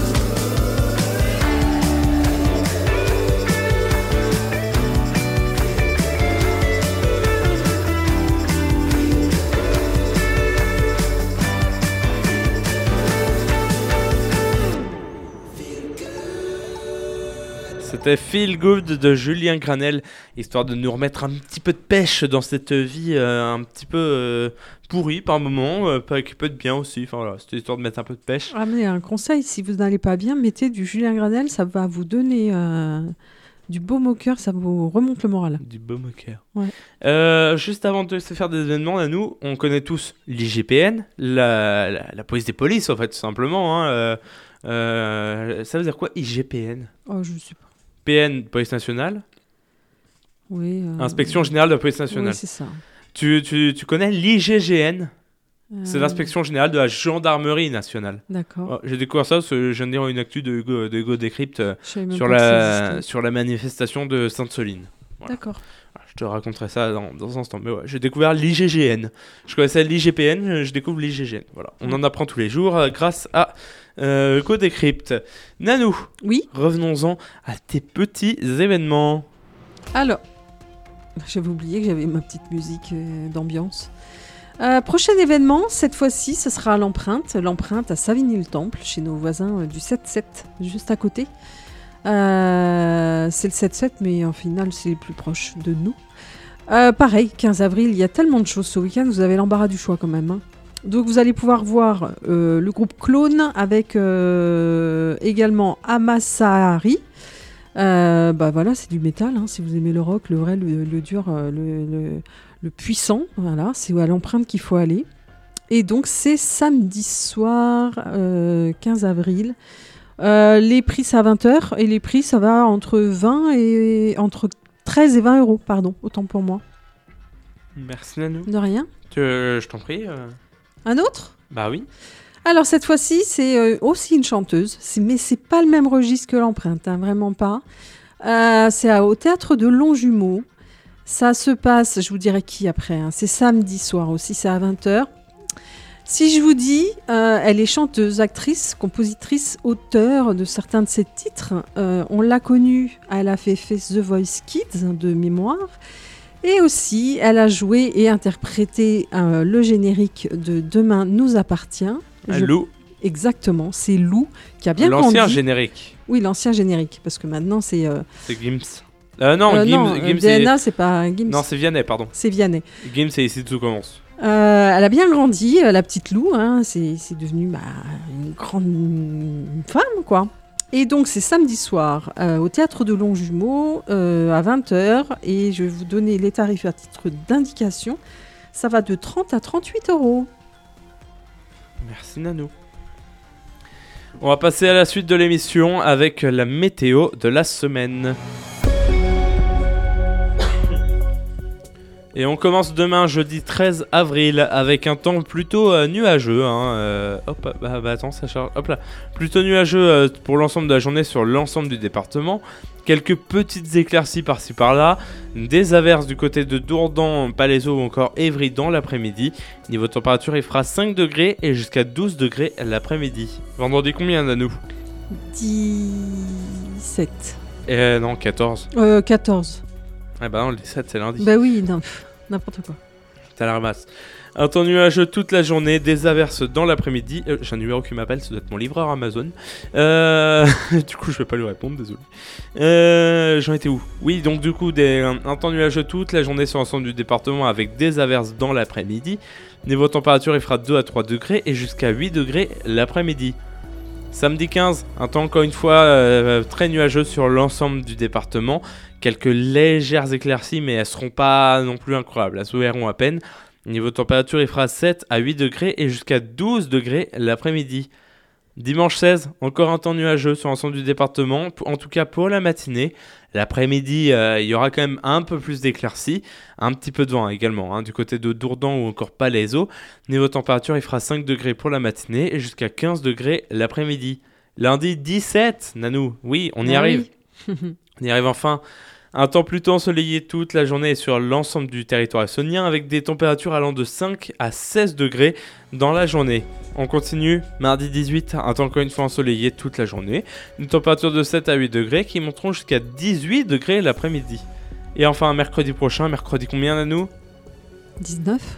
C'était Feel Good de Julien Granel, histoire de nous remettre un petit peu de pêche dans cette vie euh, un petit peu euh, pourrie par moment, euh, pas- qui peut être bien aussi. Enfin voilà, c'était histoire de mettre un peu de pêche. Ah, mais un conseil, si vous n'allez pas bien, mettez du Julien Granel, ça va vous donner euh, Du baume au cœur, ça vous remonte le moral. Du baume au cœur. Ouais. Euh, juste avant de se faire des événements, à nous, on connaît tous l'I G P N, la, la, la police des polices, en fait, tout simplement. Hein, euh, euh, ça veut dire quoi, I G P N? Oh, je sais pas. P N, police nationale. Oui. euh, Inspection générale de la police nationale. Oui, c'est ça. Tu, tu, tu connais l'I G G N? C'est Euh, l'inspection générale de la gendarmerie nationale. D'accord. Oh, j'ai découvert ça parce que je viens de lire une actu de Hugo, de Hugo Décrypte euh, Je savais même sur pas que ça la, existait. sur la manifestation de Sainte-Soline. Voilà. D'accord. Je te raconterai ça dans, dans un instant. Mais ouais, j'ai découvert l'I G G N. Je connaissais l'I G P N, je découvre l'I G G N. Voilà. On en apprend tous les jours euh, grâce à euh, Hugo Décrypte. Nanou. Oui. Revenons-en à tes petits événements. Alors, j'avais oublié que j'avais ma petite musique euh, d'ambiance. Euh, prochain événement, cette fois-ci, ce sera à l'Empreinte. L'Empreinte à Savigny-le-Temple, chez nos voisins euh, du sept sept, juste à côté. Euh, c'est le sept sept, mais en final, c'est les plus proches de nous. Euh, pareil, quinze avril, il y a tellement de choses ce week-end, vous avez l'embarras du choix quand même. Hein. Donc vous allez pouvoir voir euh, le groupe Clone avec euh, également Amasahari. Euh, bah voilà, c'est du métal, hein, si vous aimez le rock, le vrai, le, le dur, euh, le, le, le puissant, voilà, c'est à l'Empreinte qu'il faut aller. Et donc c'est samedi soir, euh, quinze avril. Euh, les prix c'est à vingt heures et les prix ça va entre vingt et entre treize et vingt euros, pardon, autant pour moi. Merci Nanou. De rien. Tu, euh, je t'en prie. euh. Un autre? Bah oui. Alors cette fois-ci, c'est euh, aussi une chanteuse, c'est- mais c'est pas le même registre que l'Empreinte, hein, vraiment pas. Euh, c'est à- au théâtre de Longjumeau. Ça se passe, je vous dirai qui après, hein, c'est samedi soir aussi, c'est à vingt heures. Si je vous dis, euh, elle est chanteuse, actrice, compositrice, auteure de certains de ses titres. Euh, on l'a connue, elle a fait Face The Voice Kids de mémoire. Et aussi, elle a joué et interprété euh, le générique de Demain nous appartient. Ah, Je- Lou. Exactement, c'est Lou qui a bien L'ancien grandi. générique. Oui, l'ancien générique, parce que maintenant c'est... euh, C'est Gims. Euh, non, euh, Gims, non, Gims, D N A, c'est... c'est pas Gims. Non, c'est Vianney, pardon. C'est Vianney. Gims, c'est ici tout commence. Euh, elle a bien grandi, euh, la petite Lou, hein, c'est c'est devenu bah, une grande une femme, quoi. Et donc, c'est samedi soir euh, au théâtre de Longjumeau euh, à vingt heures. Et je vais vous donner les tarifs à titre d'indication. Ça va de trente à trente-huit euros. Merci Nanou. On va passer à la suite de l'émission avec la météo de la semaine. Et on commence demain, jeudi treize avril, avec un temps plutôt euh, nuageux. Hein, euh, hop, bah, bah, attends, ça charge. Hop là. Plutôt nuageux euh, pour l'ensemble de la journée sur l'ensemble du département. Quelques petites éclaircies par-ci par-là. Des averses du côté de Dourdan, Palaiseau ou encore Évry dans l'après-midi. Niveau température, il fera cinq degrés et jusqu'à douze degrés l'après-midi. Vendredi, combien Nanou? dix-sept. Euh, non, quatorze. Euh, quatorze. Ah bah non, le dix-sept, c'est lundi. Bah oui, non, pff, n'importe quoi. T'as la ramasse. Un temps nuageux toute la journée, des averses dans l'après-midi. Euh, J'ai un numéro qui m'appelle, ça doit être mon livreur Amazon. Euh... du coup, je vais pas lui répondre, désolé. Euh... J'en étais où? Oui, donc du coup, des... un, un temps nuageux toute la journée sur l'ensemble du département avec des averses dans l'après-midi. Niveau température, il fera deux à trois degrés et jusqu'à huit degrés l'après-midi. Samedi quinze, un temps encore une fois euh, très nuageux sur l'ensemble du département. Quelques légères éclaircies, mais elles seront pas non plus incroyables. Elles se verront à peine. Niveau température, il fera sept à huit degrés et jusqu'à douze degrés l'après-midi. Dimanche seize, encore un temps nuageux sur l'ensemble du département, en tout cas pour la matinée. L'après-midi, euh, il y aura quand même un peu plus d'éclaircies, un petit peu de vent également, hein, du côté de Dourdan ou encore Palaiseau. Niveau température, il fera cinq degrés pour la matinée et jusqu'à quinze degrés l'après-midi. Lundi dix-sept, Nanou, oui, on y Ah arrive. oui. On y arrive enfin. Un temps plutôt ensoleillé toute la journée sur l'ensemble du territoire essonien avec des températures allant de cinq à seize degrés dans la journée. On continue, mardi dix-huit, un temps encore une fois ensoleillé toute la journée. Une température de sept à huit degrés qui monteront jusqu'à dix-huit degrés l'après-midi. Et enfin, mercredi prochain, mercredi combien Nanou? dix-neuf.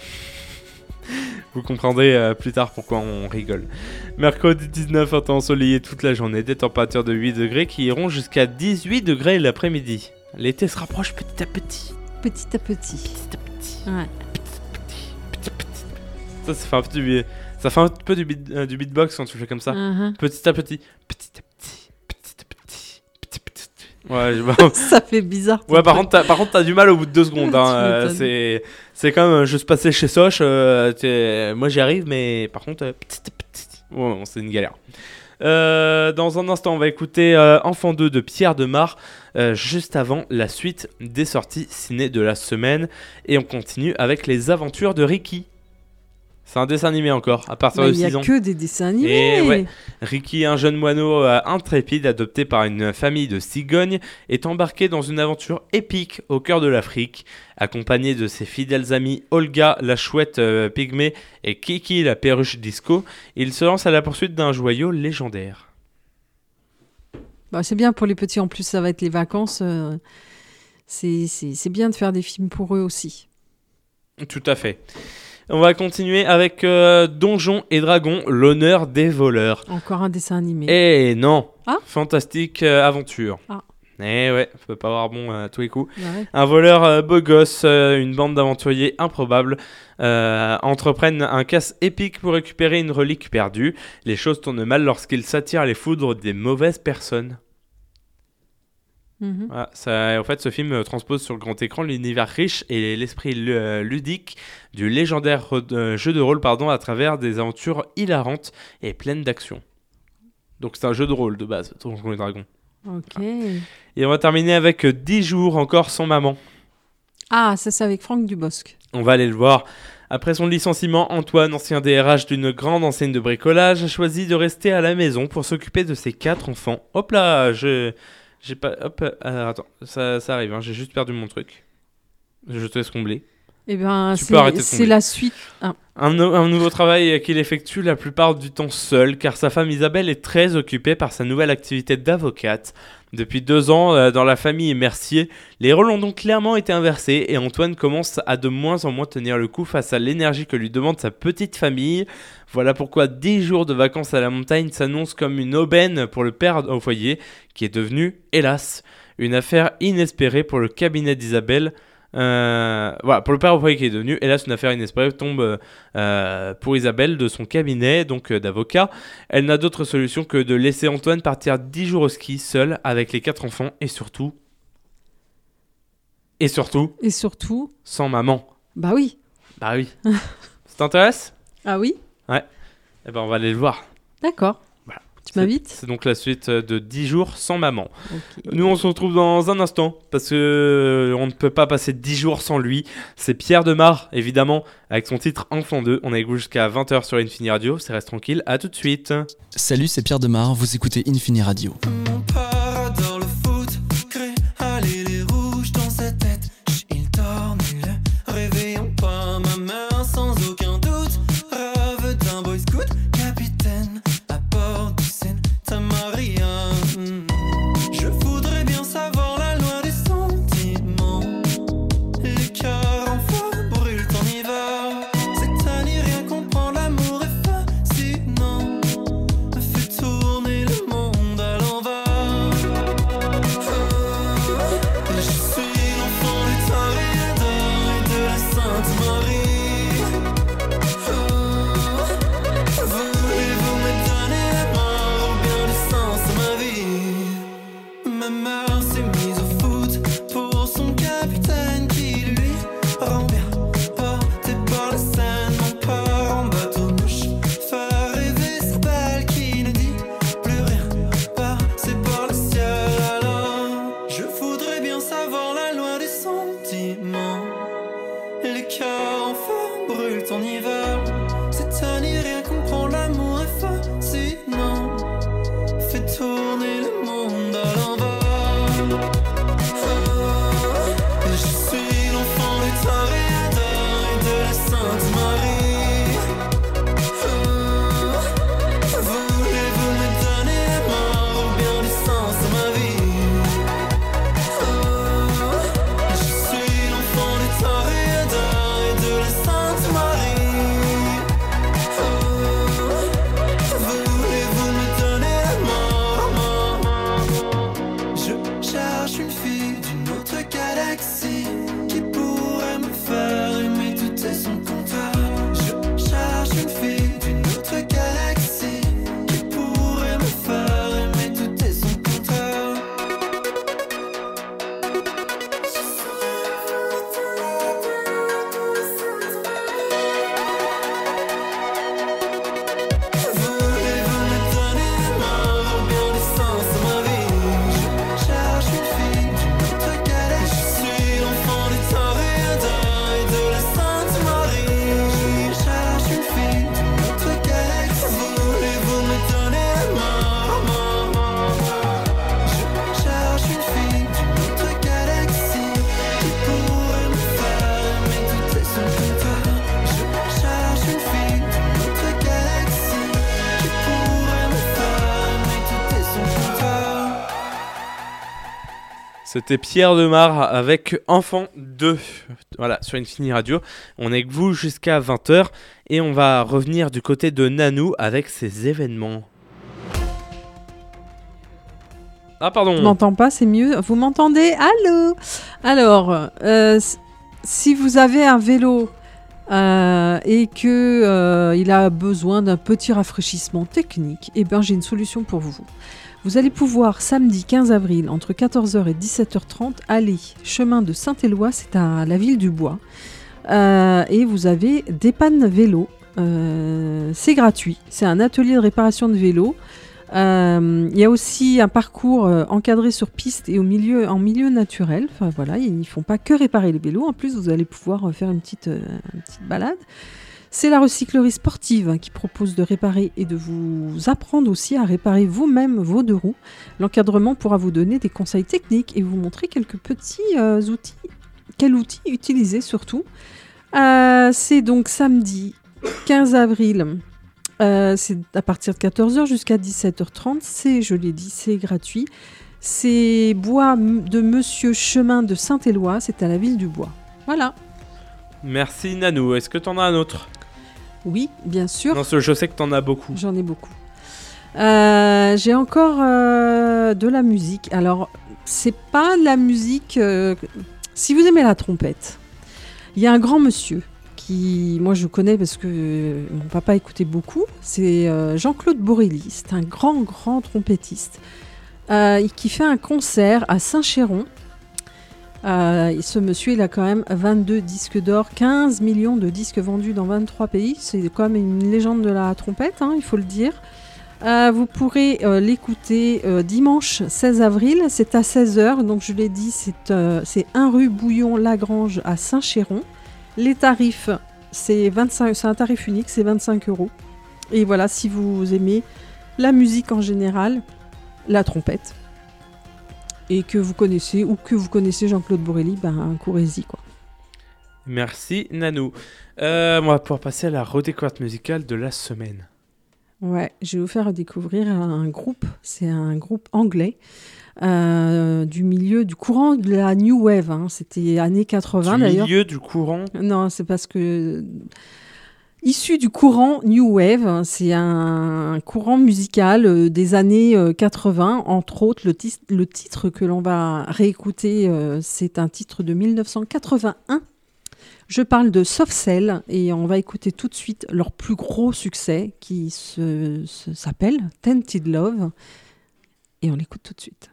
Vous comprendrez euh, plus tard pourquoi on rigole. Mercredi dix-neuf, un temps ensoleillé toute la journée, des températures de huit degrés qui iront jusqu'à dix-huit degrés l'après-midi. L'été se rapproche petit à petit. Petit à petit. Petit à petit. Ouais. Petit à petit. Ça, ça fait un peu du, ça fait un peu du, beat, euh, du beatbox quand tu fais comme ça. Uh-huh. Petit à petit. Petit à petit. Petit à petit. Petit à petit. Ouais, je- bah, Ça fait bizarre. ton ouais, par truc. contre, t'as, par contre, t'as du mal au bout de deux secondes. Hein. Tu Euh, m'étonnes. c'est, c'est comme euh, juste passer chez Soch. euh, t'es- moi, j'y arrive, mais par contre, euh, petit, petit, ouais, bon, c'est une galère. Euh, dans un instant, on va écouter euh, Enfant deux de Pierre Demar, euh, juste avant la suite des sorties ciné de la semaine. Et on continue avec les aventures de Ricky. C'est un dessin animé encore, à partir Bah, de il y a six ans. que des dessins animés. Et ouais, Ricky, un jeune moineau euh, intrépide adopté par une famille de cigognes, est embarqué dans une aventure épique au cœur de l'Afrique. Accompagné de ses fidèles amis Olga, la chouette euh, pygmée, et Kiki, la perruche disco, il se lance à la poursuite d'un joyau légendaire. Bah, c'est bien pour les petits. En plus, ça va être les vacances. euh, c'est, c'est, c'est bien de faire des films pour eux aussi. Tout à fait. On va continuer avec euh, Donjons et Dragons, l'honneur des voleurs. Encore un dessin animé. Et non, Ah. fantastique euh, aventure. Ah. Eh ouais, ça peut pas avoir bon euh, à tous les coups. Bah ouais. Un voleur euh, beau gosse, euh, une bande d'aventuriers improbables euh, entreprennent un casse épique pour récupérer une relique perdue. Les choses tournent mal lorsqu'ils s'attirent les foudres des mauvaises personnes. Mhm. Voilà, ça, en fait, ce film euh, transpose sur le grand écran l'univers riche et l'esprit lu- euh, ludique du légendaire re- euh, jeu de rôle pardon, à travers des aventures hilarantes et pleines d'action. Donc c'est un jeu de rôle de base, Donjons et Dragons. Ok. Et on va terminer avec euh, dix jours encore sans maman. Ah, ça c'est avec Franck Dubosc. On va aller le voir. Après son licenciement, Antoine, ancien D R H d'une grande enseigne de bricolage, a choisi de rester à la maison pour s'occuper de ses quatre enfants. Hop là, je... J'ai pas... Hop, euh, attends, ça, ça arrive, hein, j'ai juste perdu mon truc. Je te laisse combler. Eh ben, Tu peux arrêter c'est, de c'est combler. la suite. Ah. Un, no- un nouveau travail qu'il effectue la plupart du temps seul, car sa femme Isabelle est très occupée par sa nouvelle activité d'avocate. Depuis deux ans, euh, dans la famille Mercier, les rôles ont donc clairement été inversés et Antoine commence à de moins en moins tenir le coup face à l'énergie que lui demande sa petite famille. Voilà pourquoi dix jours de vacances à la montagne s'annoncent comme une aubaine pour le père au foyer, qui est devenu, hélas, une affaire inespérée pour le cabinet d'Isabelle. Euh, voilà, pour le père au foyer qui est devenu, hélas, une affaire inespérée tombe euh, pour Isabelle de son cabinet, donc euh, d'avocat. Elle n'a d'autre solution que de laisser Antoine partir dix jours au ski seul avec les quatre enfants et surtout, et surtout, Et surtout, sans maman. bah oui. Bah oui. Ça t'intéresse ? Ah oui. Eh ben, on va aller le voir. D'accord. Voilà. Tu C'est- m'invites. C'est donc la suite de dix jours sans maman. Ok. Nous, on se retrouve dans un instant parce que euh, on ne peut pas passer dix jours sans lui. C'est Pierre Demar, évidemment, avec son titre Enfant deux. On a écouté jusqu'à vingt heures sur Infini Radio. C'est reste tranquille. À tout de suite. Salut, c'est Pierre Demar, vous écoutez Infini Radio. Mon père adore le foot, crée allez les rouges dans sa tête. Il torne le réveillon, pas ma main sans aucun doute. Rêve d'un boy scout, capitaine à bord du Seine, Tamaria. Je voudrais bien savoir la loi des sentiments. Le cœur en feu brûle en hiver. C'est-à-dire rien comprendre, l'amour est fascinant. Fait tourner le monde à l'envers. C'était Pierre Demar avec Enfant deux. Voilà, sur Infini Radio. On est avec vous jusqu'à vingt heures et on va revenir du côté de Nanou avec ses événements. Ah, pardon. Je m'entends pas, c'est mieux. Vous m'entendez? Allô? Alors, euh, si vous avez un vélo euh, et que euh, il a besoin d'un petit rafraîchissement technique, eh ben, j'ai une solution pour vous. Vous allez pouvoir, samedi quinze avril, entre quatorze heures et dix-sept heures trente, aller chemin de Saint-Éloi, c'est à la ville du Bois. Euh, et vous avez des pannes vélo. Euh, c'est gratuit. C'est un atelier de réparation de vélo. Euh, il y a aussi un parcours euh, encadré sur piste et au milieu, en milieu naturel. Enfin, voilà, ils ne font pas que réparer les vélos. En plus, vous allez pouvoir euh, faire une petite, euh, une petite balade. C'est la recyclerie sportive hein, qui propose de réparer et de vous apprendre aussi à réparer vous-même vos deux roues. L'encadrement pourra vous donner des conseils techniques et vous montrer quelques petits euh, outils. Quel outil utiliser surtout. Euh, c'est donc samedi quinze avril. Euh, c'est à partir de quatorze heures jusqu'à dix-sept heures trente. C'est, je l'ai dit, c'est gratuit. C'est Bois de Monsieur Chemin de Saint-Éloi. C'est à la ville du Bois. Voilà. Merci Nanou. Est-ce que tu en as un autre? Oui, bien sûr. Non, je sais que tu en as beaucoup. J'en ai beaucoup. Euh, j'ai encore euh, de la musique. Alors, c'est pas de la musique... Euh, si vous aimez la trompette, il y a un grand monsieur qui, moi je connais parce que euh, mon papa écoutait beaucoup, c'est euh, Jean-Claude Borelli. C'est un grand, grand trompettiste euh, qui fait un concert à Saint-Chéron. Euh, et ce monsieur, il a quand même vingt-deux disques d'or, quinze millions de disques vendus dans vingt-trois pays. C'est quand même une légende de la trompette, hein, il faut le dire. Euh, vous pourrez euh, l'écouter euh, dimanche seize avril, c'est à seize heures. Donc je l'ai dit, c'est, euh, c'est un rue Bouillon-Lagrange à Saint-Chéron. Les tarifs, c'est, vingt-cinq, c'est un tarif unique, c'est vingt-cinq euros. Et voilà, si vous aimez la musique en général, la trompette, et que vous connaissez, ou que vous connaissez Jean-Claude Borelli, ben courez-y, quoi. Merci Nanou. Euh, on va pouvoir passer à la redécouverte musicale de la semaine. Ouais, je vais vous faire découvrir un groupe, c'est un groupe anglais, euh, du milieu, du courant de la New Wave, hein. C'était années quatre-vingts du d'ailleurs. Du milieu du courant? Non, c'est parce que... Issu du courant New Wave, c'est un courant musical euh, des années euh, quatre-vingts, entre autres le, tis- le titre que l'on va réécouter, euh, c'est un titre de dix-neuf cent quatre-vingt-un. Je parle de Soft Cell et on va écouter tout de suite leur plus gros succès qui se, se, s'appelle Tainted Love et on l'écoute tout de suite.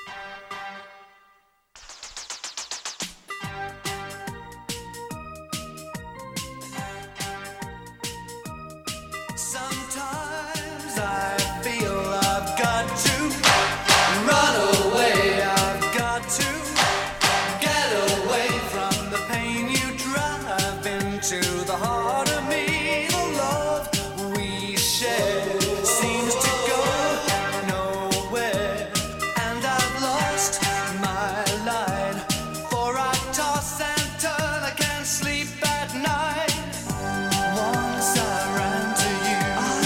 Sometimes I feel I've got to run away. I've got to get away from the pain you drive into the heart of me. The love we share seems to go nowhere, and I've lost my light. For I toss and turn, I can't sleep at night. Once I ran to you,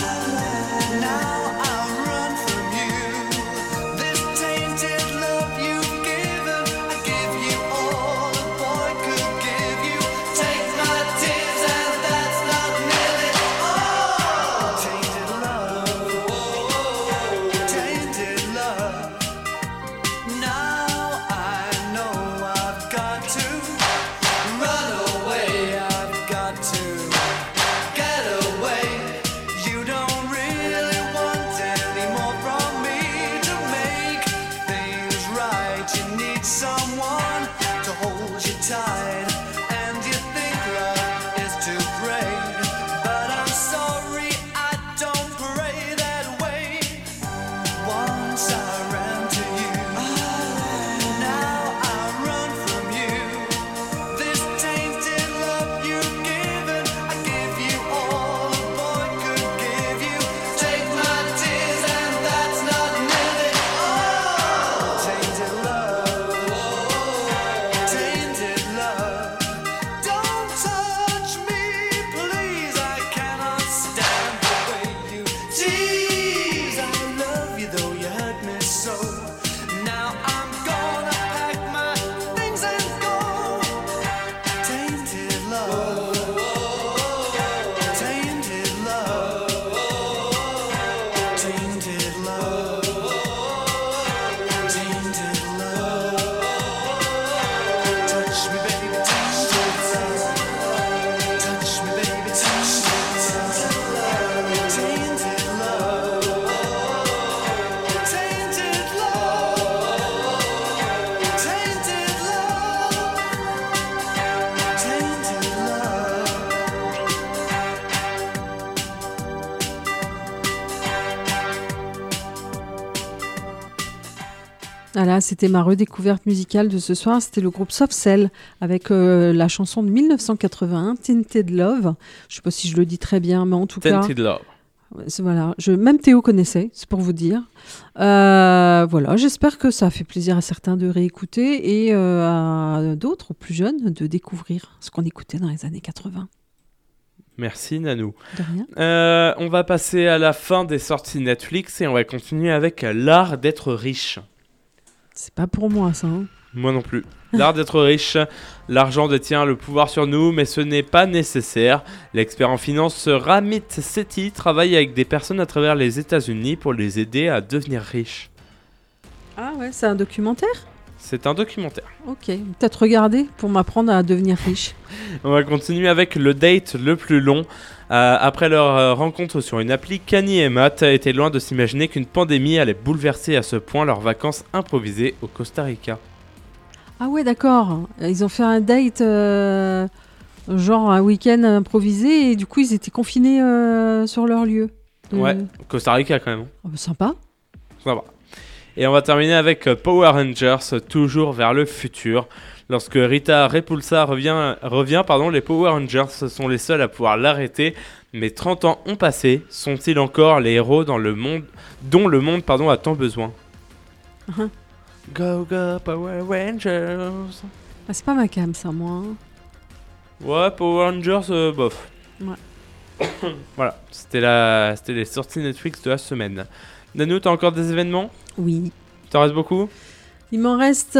Voilà, c'était ma redécouverte musicale de ce soir. C'était le groupe Soft Cell avec euh, la chanson de mille neuf cent quatre-vingt-un, Tinted Love. Je sais pas si je le dis très bien, mais en tout cas... Tinted Love. Ouais, c'est- Voilà, je, même Théo connaissait, c'est pour vous dire. Euh, voilà, j'espère que ça a fait plaisir à certains de réécouter et euh, à d'autres, plus jeunes, de découvrir ce qu'on écoutait dans les années quatre-vingts. Merci Nanou. De rien. Euh, on va passer à la fin des sorties Netflix et on va continuer avec l'art d'être riche. C'est pas pour moi ça. hein. Moi non plus. L'art d'être riche, l'argent détient le pouvoir sur nous, mais ce n'est pas nécessaire. L'expert en finance Ramit Sethi travaille avec des personnes à travers les États-Unis pour les aider à devenir riches. Ah ouais, c'est un documentaire. C'est un documentaire. Ok, peut-être regarder pour m'apprendre à devenir riche. On va continuer avec le date le plus long. Euh, après leur euh, rencontre sur une appli, Kanye et Matt étaient loin de s'imaginer qu'une pandémie allait bouleverser à ce point leurs vacances improvisées au Costa Rica. Ah ouais, d'accord. Ils ont fait un date, euh, genre un week-end improvisé, et du coup ils étaient confinés euh, sur leur lieu. Euh, Ouais, au Costa Rica quand même. ah bah, sympa. Ça va. Et on va terminer avec euh, Power Rangers, toujours vers le futur. Lorsque Rita Repulsa revient, revient pardon, les Power Rangers sont les seuls à pouvoir l'arrêter. Mais trente ans ont passé, sont-ils encore les héros dans le monde, dont le monde pardon, a tant besoin? Uh-huh. Go go Power Rangers. Ah, c'est pas ma cam ça, moi. hein. Ouais, Power Rangers, euh, bof. Ouais. Voilà, c'était, la... c'était les sorties Netflix de la semaine. Nanou, t'as encore des événements? Oui. T'en reste beaucoup? Il m'en reste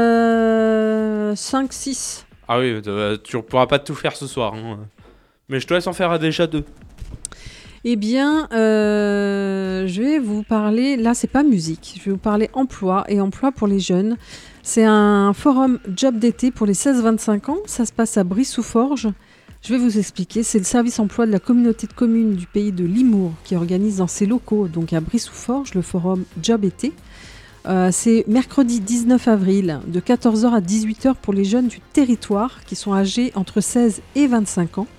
euh, cinq six. Ah oui, euh, tu ne pourras pas tout faire ce soir. hein. Mais je te laisse en faire déjà deux. Eh bien, euh, je vais vous parler, là c'est pas musique, je vais vous parler emploi et emploi pour les jeunes. C'est un forum job d'été pour les seize vingt-cinq ans, ça se passe à Brie-sous-Forges. Je vais vous expliquer, c'est le service emploi de la communauté de communes du pays de Limours qui organise dans ses locaux, donc à Brie-sous-Forges, le forum job été. Euh, c'est mercredi dix-neuf avril de quatorze heures à dix-huit heures pour les jeunes du territoire qui sont âgés entre seize et vingt-cinq ans.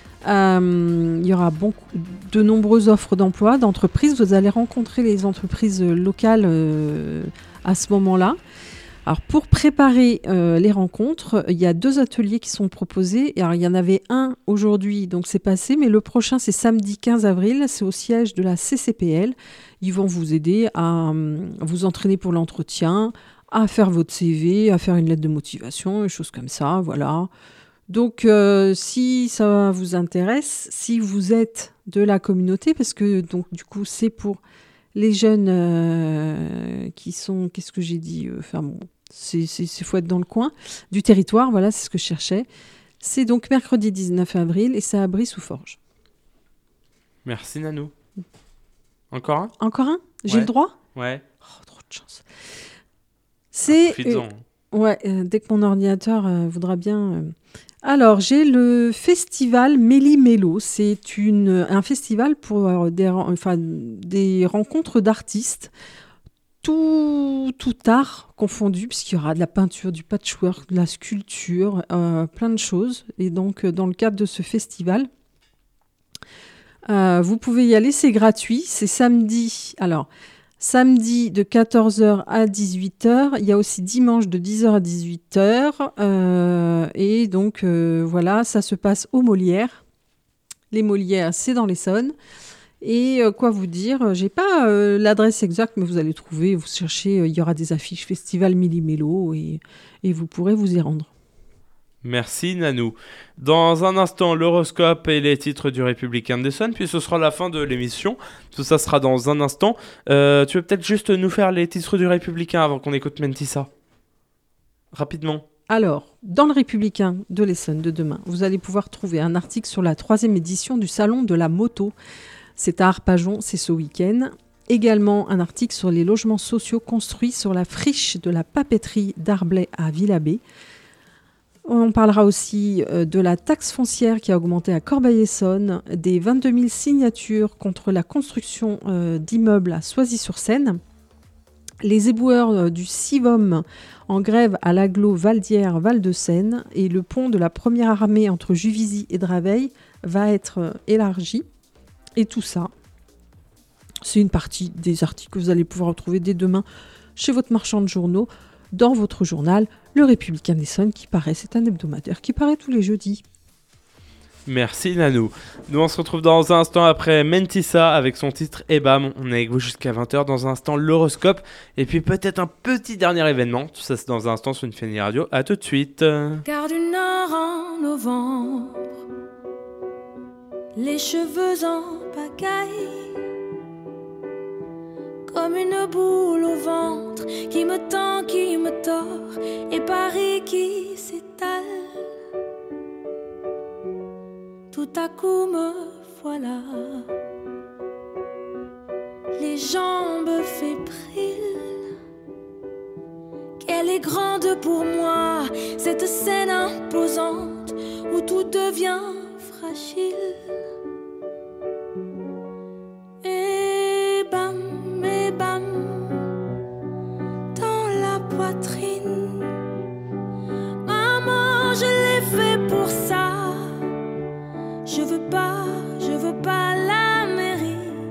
Euh, il y aura bon, de nombreuses offres d'emploi, d'entreprises. Vous allez rencontrer les entreprises locales euh, à ce moment-là. Alors, pour préparer euh, les rencontres, il y a deux ateliers qui sont proposés. Alors, il y en avait un aujourd'hui, donc c'est passé, mais le prochain, c'est samedi quinze avril. C'est au siège de la C C P L. Ils vont vous aider à, à vous entraîner pour l'entretien, à faire votre C V, à faire une lettre de motivation, des choses comme ça, voilà. Donc, euh, si ça vous intéresse, si vous êtes de la communauté, parce que donc du coup, c'est pour les jeunes euh, qui sont, qu'est-ce que j'ai dit, enfin bon, c'est c'est c'est faut être dans le coin du territoire, voilà, c'est ce que je cherchais. C'est donc mercredi dix-neuf avril et c'est à Brie-sous-Forges. Merci Nanou. Encore un? Encore un? J'ai Ouais. le droit? Ouais. Oh, trop de chance. C'est Profites-en. euh, ouais, euh, dès que mon ordinateur euh, voudra bien. euh. Alors, j'ai le festival Méli-Mélo. C'est une, un festival pour euh, des, ren- enfin, des rencontres d'artistes, tout, tout art confondu, puisqu'il y aura de la peinture, du patchwork, de la sculpture, euh, plein de choses. Et donc, euh, dans le cadre de ce festival, euh, vous pouvez y aller, c'est gratuit. C'est samedi. Alors, samedi de quatorze heures à dix-huit heures. Il y a aussi dimanche de dix heures à dix-huit heures. Euh, et donc, euh, voilà, ça se passe aux Molières. Les Molières, c'est dans l'Essonne. Et euh, quoi vous dire, j'ai pas euh, l'adresse exacte, mais vous allez trouver, vous cherchez, euh, il y aura des affiches Festival Méli-Mélo et, et vous pourrez vous y rendre. Merci Nanou. Dans un instant, l'horoscope et les titres du Républicain d'Essonne, puis ce sera la fin de l'émission. Tout ça sera dans un instant. Euh, tu veux peut-être juste nous faire les titres du Républicain avant qu'on écoute Mentissa? Rapidement. Alors, dans le Républicain de l'Essonne de demain, vous allez pouvoir trouver un article sur la troisième édition du Salon de la moto. C'est à Arpajon, c'est ce week-end. Également, un article sur les logements sociaux construits sur la friche de la papeterie d'Arblay à Villabé. On parlera aussi euh, de la taxe foncière qui a augmenté à Corbeil-Essonnes, des vingt-deux mille signatures contre la construction euh, d'immeubles à Soisy-sur-Seine, les éboueurs euh, du Civom en grève à l'agglo Valdière Val-de-Seine et le pont de la première armée entre Juvisy et Draveil va être euh, élargi. Et tout ça, c'est une partie des articles que vous allez pouvoir retrouver dès demain chez votre marchand de journaux, dans votre journal, Le Républicain d'Essonne, qui paraît, c'est un hebdomadaire qui paraît tous les jeudis. Merci Nanou. Nous on se retrouve dans un instant après Mentissa avec son titre Et bam. On est avec vous jusqu'à vingt heures. Dans un instant l'horoscope. Et puis peut-être un petit dernier événement. Tout ça c'est dans un instant sur Infinity Radio. A tout de suite. Gare du Nord en novembre, les cheveux en pagaille, comme une boule au ventre qui me tend, qui me tord, et Paris qui s'étale. Tout à coup me voilà, les jambes fébriles. Qu'elle est grande pour moi, cette scène imposante où tout devient fragile. Et bam, et bam, dans la poitrine. Maman, je l'ai fait pour ça. Je veux pas, je veux pas l'Amérique.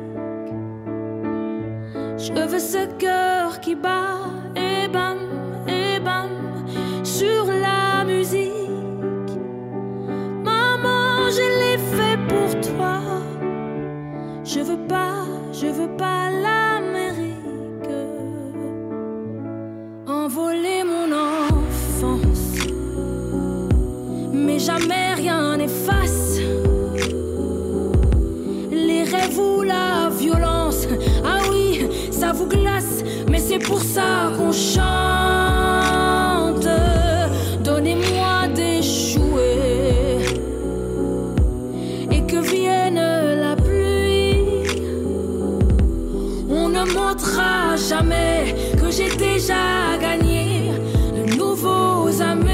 Je veux ce cœur qui bat, et bam, et bam, sur la musique. Maman, je l'ai fait pour toi. Je veux pas, je veux pas l'Amérique. Envoler mon enfance, mais jamais rien n'efface les rêves ou la violence. Ah oui, ça vous glace, mais c'est pour ça qu'on chante. Donnez-moi des jouets et que vienne la pluie. On ne montrera jamais que j'ai déjà gagné de nouveaux amis.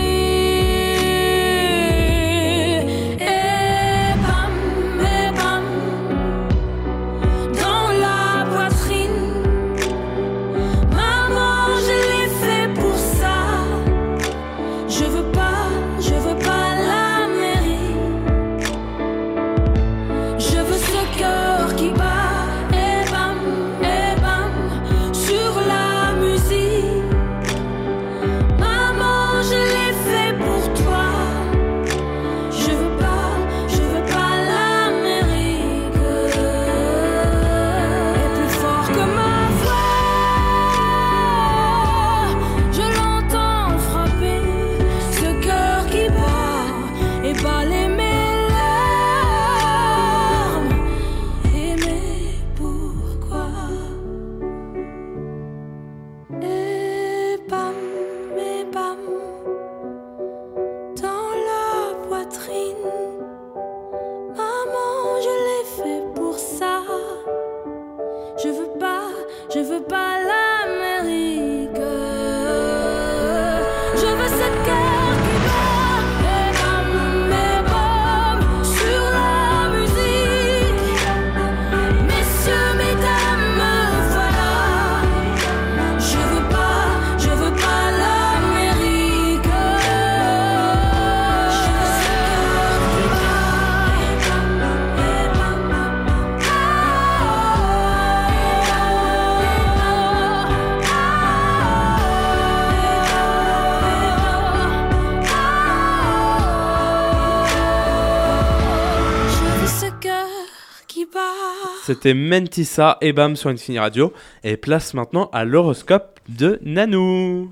C'était Mentissa et bam sur Infinity Radio. Et place maintenant à l'horoscope de Nanou.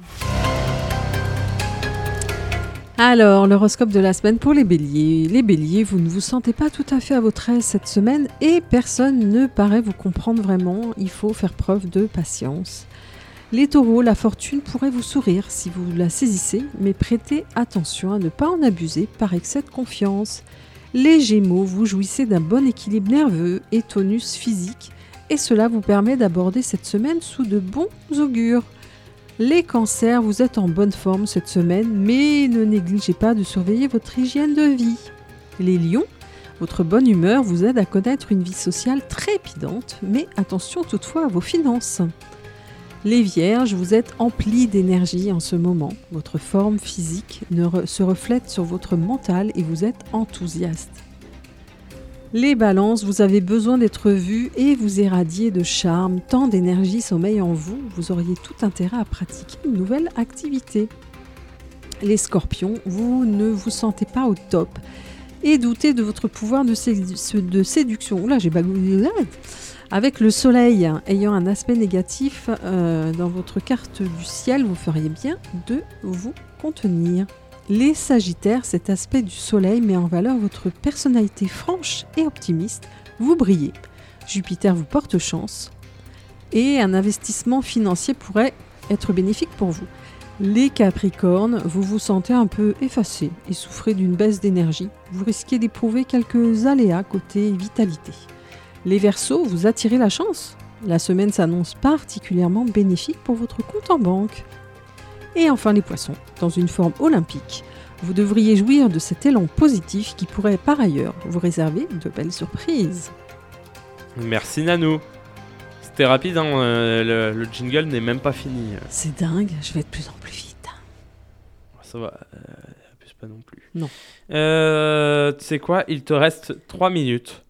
Alors, l'horoscope de la semaine pour les béliers. Les béliers, vous ne vous sentez pas tout à fait à votre aise cette semaine et personne ne paraît vous comprendre vraiment. Il faut faire preuve de patience. Les taureaux, la fortune pourrait vous sourire si vous la saisissez, mais prêtez attention à ne pas en abuser par excès de confiance. Les gémeaux, vous jouissez d'un bon équilibre nerveux et tonus physique, et cela vous permet d'aborder cette semaine sous de bons augures. Les cancers, vous êtes en bonne forme cette semaine, mais ne négligez pas de surveiller votre hygiène de vie. Les lions, votre bonne humeur vous aide à connaître une vie sociale trépidante, mais attention toutefois à vos finances. Les vierges, vous êtes emplis d'énergie en ce moment. Votre forme physique ne re- se reflète sur votre mental et vous êtes enthousiaste. Les balances, vous avez besoin d'être vus et vous irradiez de charme. Tant d'énergie sommeille en vous, vous auriez tout intérêt à pratiquer une nouvelle activité. Les scorpions, vous ne vous sentez pas au top et doutez de votre pouvoir de, sé- de séduction. Oula, j'ai bagouillé. Avec le soleil ayant un aspect négatif euh, dans votre carte du ciel, vous feriez bien de vous contenir. Les sagittaires, cet aspect du soleil met en valeur votre personnalité franche et optimiste. Vous brillez. Jupiter vous porte chance. Et un investissement financier pourrait être bénéfique pour vous. Les capricornes, vous vous sentez un peu effacé et souffrez d'une baisse d'énergie. Vous risquez d'éprouver quelques aléas côté vitalité. Les Verseaux, vous attirez la chance. La semaine s'annonce particulièrement bénéfique pour votre compte en banque. Et enfin les Poissons, dans une forme olympique, vous devriez jouir de cet élan positif qui pourrait par ailleurs vous réserver de belles surprises. Merci Nanou. C'était rapide, hein, euh, le, le jingle n'est même pas fini. C'est dingue, je vais de plus en plus vite. Ça va, euh, plus pas non plus. Non. Euh, tu sais quoi, il te reste trois minutes.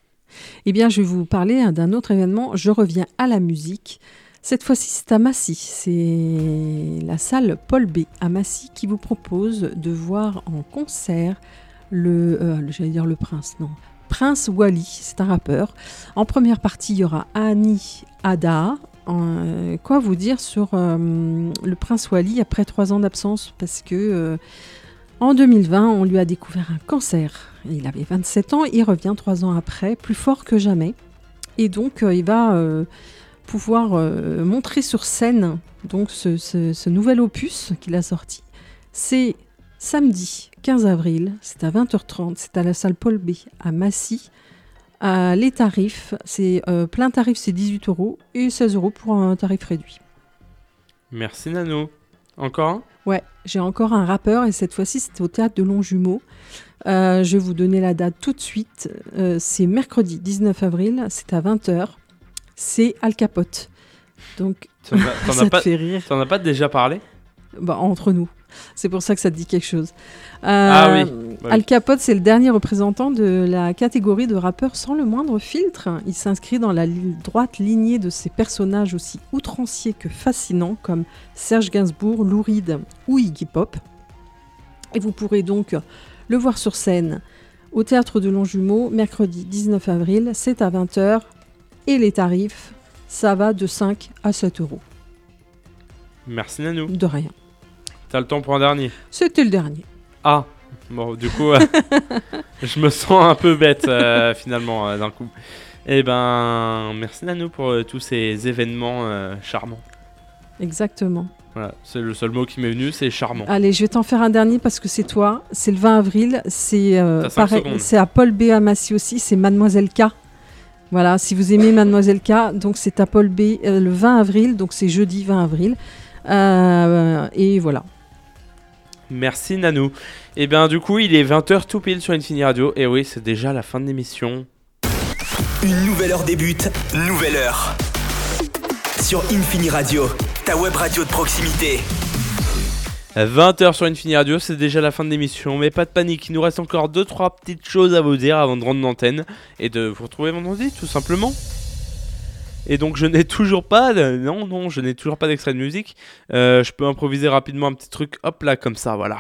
Eh bien, je vais vous parler hein, d'un autre événement. Je reviens à la musique. Cette fois-ci, c'est à Massy. C'est la salle Paul B à Massy qui vous propose de voir en concert le, euh, le j'allais dire le Prince, non, Prince Wally. C'est un rappeur. En première partie, il y aura Annie Ada. Euh, quoi vous dire sur euh, le Prince Wally après trois ans d'absence, parce que euh, en deux mille vingt, on lui a découvert un cancer. Il avait vingt-sept ans, il revient trois ans après, plus fort que jamais. Et donc, euh, il va euh, pouvoir euh, montrer sur scène donc, ce, ce, ce nouvel opus qu'il a sorti. C'est samedi quinze avril, c'est à vingt heures trente, c'est à la salle Paul B à Massy. Euh, les tarifs, c'est euh, plein tarif, c'est dix-huit euros et seize euros pour un tarif réduit. Merci Nano. Encore un ? Ouais, j'ai encore un rappeur et cette fois-ci c'était au théâtre de Longjumeau. Euh, je vais vous donner la date tout de suite. Euh, c'est mercredi dix-neuf avril, c'est à vingt heures. C'est Al Capote. Donc, T'en as, t'en ça as te pas, fait rire. T'en as pas déjà parlé ? Bah, entre nous. C'est pour ça que ça te dit quelque chose. Euh, Ah oui. Bah Al oui. Capote, c'est le dernier représentant de la catégorie de rappeurs sans le moindre filtre. Il s'inscrit dans la li- droite lignée de ces personnages aussi outranciers que fascinants comme Serge Gainsbourg, Lou Reed ou Iggy Pop. Et vous pourrez donc le voir sur scène au Théâtre de Longjumeau, mercredi dix-neuf avril, c'est à vingt heures. Et les tarifs, ça va de cinq à sept euros. Merci Nanou. De rien. T'as le temps pour un dernier ? C'était le dernier. Ah, bon, du coup, euh, je me sens un peu bête euh, finalement euh, d'un coup. Eh ben, merci Nanou pour euh, tous ces événements euh, charmants. Exactement. Voilà, c'est le seul mot qui m'est venu, c'est charmant. Allez, je vais t'en faire un dernier parce que c'est toi. C'est le vingt avril. C'est euh, T'as cinq pareil. secondes. C'est à Paul B à Massy aussi. C'est Mademoiselle K. Voilà, si vous aimez Mademoiselle K, donc c'est à Paul B euh, le vingt avril. Donc c'est jeudi vingt avril. Euh, et voilà. Merci Nanou. Et bien du coup, il est vingt heures tout pile sur Infini Radio. Et oui, c'est déjà la fin de l'émission. Une nouvelle heure débute, nouvelle heure. Sur Infini Radio, ta web radio de proximité. vingt heures sur Infini Radio, c'est déjà la fin de l'émission. Mais pas de panique, il nous reste encore deux trois petites choses à vous dire avant de rendre l'antenne. Et de vous retrouver vendredi, tout simplement. Et donc je n'ai toujours pas de... Non, non, je n'ai toujours pas d'extrait de musique. Euh, je peux improviser rapidement un petit truc, hop là, comme ça, voilà.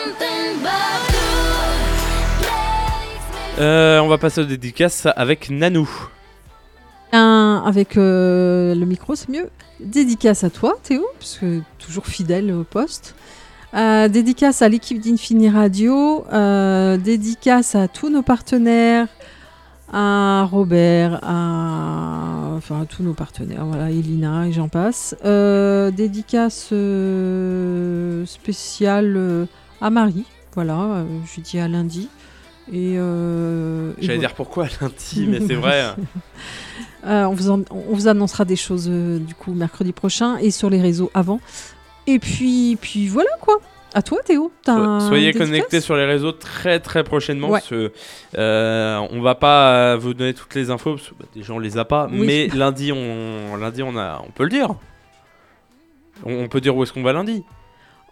Euh, on va passer aux dédicaces avec Nanou. Un, avec euh, le micro, c'est mieux. Dédicace à toi, Théo, parce que toujours fidèle au poste. Euh, dédicace à l'équipe d'Infini Radio. Euh, dédicace à tous nos partenaires. À Robert, à... Enfin, à tous nos partenaires, voilà, Elina et j'en passe. Euh, dédicace euh, spéciale euh, à Marie, voilà, euh, je lui dis à lundi. Et, euh, et J'allais voilà. dire pourquoi lundi, mais c'est vrai. Euh, on, vous en- on vous annoncera des choses euh, du coup mercredi prochain et sur les réseaux avant. Et puis, puis voilà quoi. À toi Théo. T'as un Soyez dédicace connectés sur les réseaux très très prochainement. Ouais. Parce que, euh, on va pas euh, vous donner toutes les infos parce que bah, déjà on les a pas. Oui. Mais lundi on lundi on a on peut le dire. On, on peut dire où est-ce qu'on va lundi.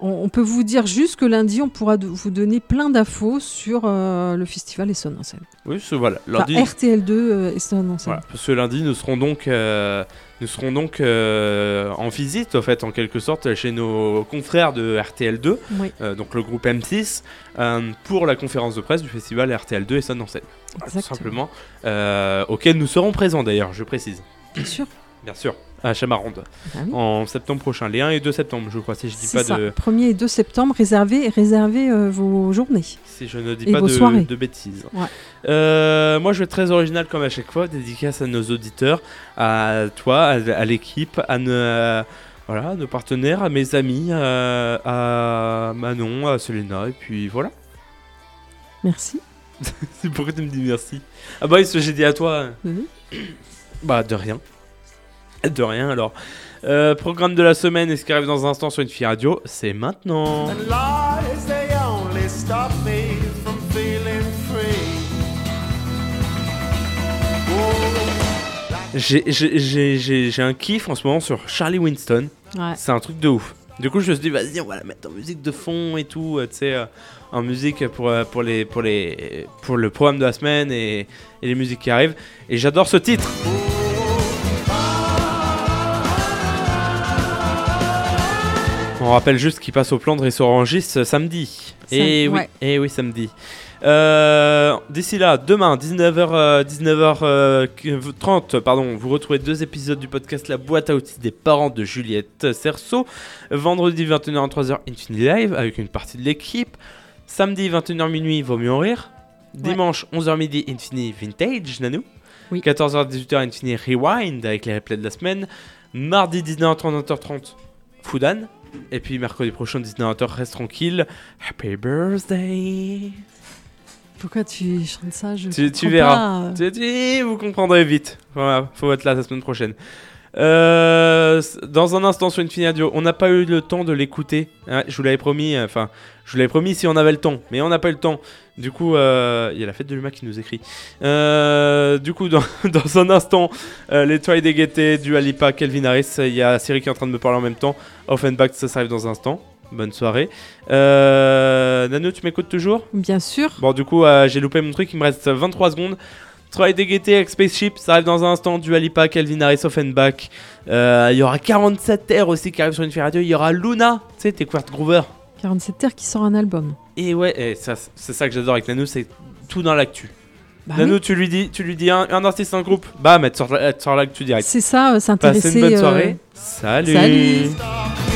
on, on peut vous dire juste que lundi, on pourra de- vous donner plein d'infos sur euh, le festival Essonne en scène. Oui, c'est- voilà. Enfin, Lundi, R T L deux euh, Essonne en scène. voilà, parce que lundi, nous serons donc, euh, nous serons donc euh, en visite, en fait, en quelque sorte, chez nos confrères de R T L deux, Oui. euh, donc le groupe M six, euh, pour la conférence de presse du festival R T L deux Essonne en scène. Voilà, tout Exactement. simplement. Euh, auquel nous serons présents d'ailleurs, je précise. Bien sûr. Bien sûr, à Chamaronde, Ah oui. en septembre prochain, les un et deux septembre, je crois, si je dis C'est pas ça. de, premier et deux septembre, réservez, réservez euh, vos journées. si je ne dis Et pas vos de, soirées. de bêtises. Ouais. Euh, moi, je vais être très original comme à chaque fois, dédicace à nos auditeurs, à toi, à, à l'équipe, à, nos- voilà, à nos partenaires, à mes amis, euh, à Manon, à Selena, et puis voilà. Merci. C'est pourquoi tu me dis merci. Ah bah oui, ce que j'ai dit à toi. Mhm. Bah de rien. De rien alors. Euh, programme de la semaine et ce qui arrive dans un instant sur une fille radio, c'est maintenant. And lies, they only stop me from feeling free. J'ai- J'ai j'ai- j'ai- j'ai un kiff en ce moment sur Charlie Winston. Ouais. C'est un truc de ouf. Du coup, je me suis dit, vas-y, on va la mettre en musique de fond et tout, euh, tu sais, euh, en musique pour, euh, pour, les, pour, les, pour le programme de la semaine et, et les musiques qui arrivent. Et j'adore ce titre. On rappelle juste qu'il passe au Flandre et sur Orangis euh, samedi. Sam- Et oui, ouais. et oui, samedi. Euh, D'ici là, demain, dix-neuf heures, euh, dix-neuf heures trente, pardon, vous retrouvez deux épisodes du podcast La boîte à outils des parents de Juliette Cerceau. Vendredi, vingt et une heures, vingt-trois heures, Infinity Live avec une partie de l'équipe. Samedi, vingt et une heures minuit, Vaut mieux en rire. Dimanche, onze heures midi, Infinity Vintage, Nanou. Oui. quatorze heures, dix-huit heures, Infinity Rewind avec les replays de la semaine. Mardi, dix-neuf heures trente, vingt heures trente, Foudan. Et puis mercredi prochain, dix-neuf heures, reste tranquille. Happy birthday. Pourquoi tu chantes ça? Je Tu, tu comprends verras. pas, euh. Tu, tu- vous comprendrez vite. Voilà, faut être là la semaine prochaine. Euh, dans un instant sur une fine radio, on n'a pas eu le temps de l'écouter. Hein, je vous l'avais promis. Enfin, je vous l'avais promis si on avait le temps, mais on n'a pas eu le temps. Du coup, euh, il y a la fête de l'U M A qui nous écrit. Euh, du coup, dans, dans un instant, euh, les Try des Gaietés, du Alipa, Kelvin Harris. Il y a Siri qui est en train de me parler en même temps. Offenbach, ça, ça arrive dans un instant. Bonne soirée. Euh, Nano, tu m'écoutes toujours? Bien sûr. Bon, du coup, euh, j'ai loupé mon truc. Il me reste vingt-trois secondes. Try des Gaietés avec Spaceship, ça arrive dans un instant. Du Alipa, Kelvin Harris, Offenbach. Euh, Il y aura quarante-sept R aussi qui arrive sur une fille radio. Il y aura Luna, tu sais, Take Word Groover. quarante-sept heures qui sort un album. Et ouais, et ça, c'est ça que j'adore avec Nano, c'est tout dans l'actu. Bah Nano, oui. tu lui dis, tu lui dis un, un artiste, un groupe, bam, elle te sort, elle te sort l'actu direct. C'est ça, euh, Passez s'intéresser. une bonne euh, soirée. Salut. Salut.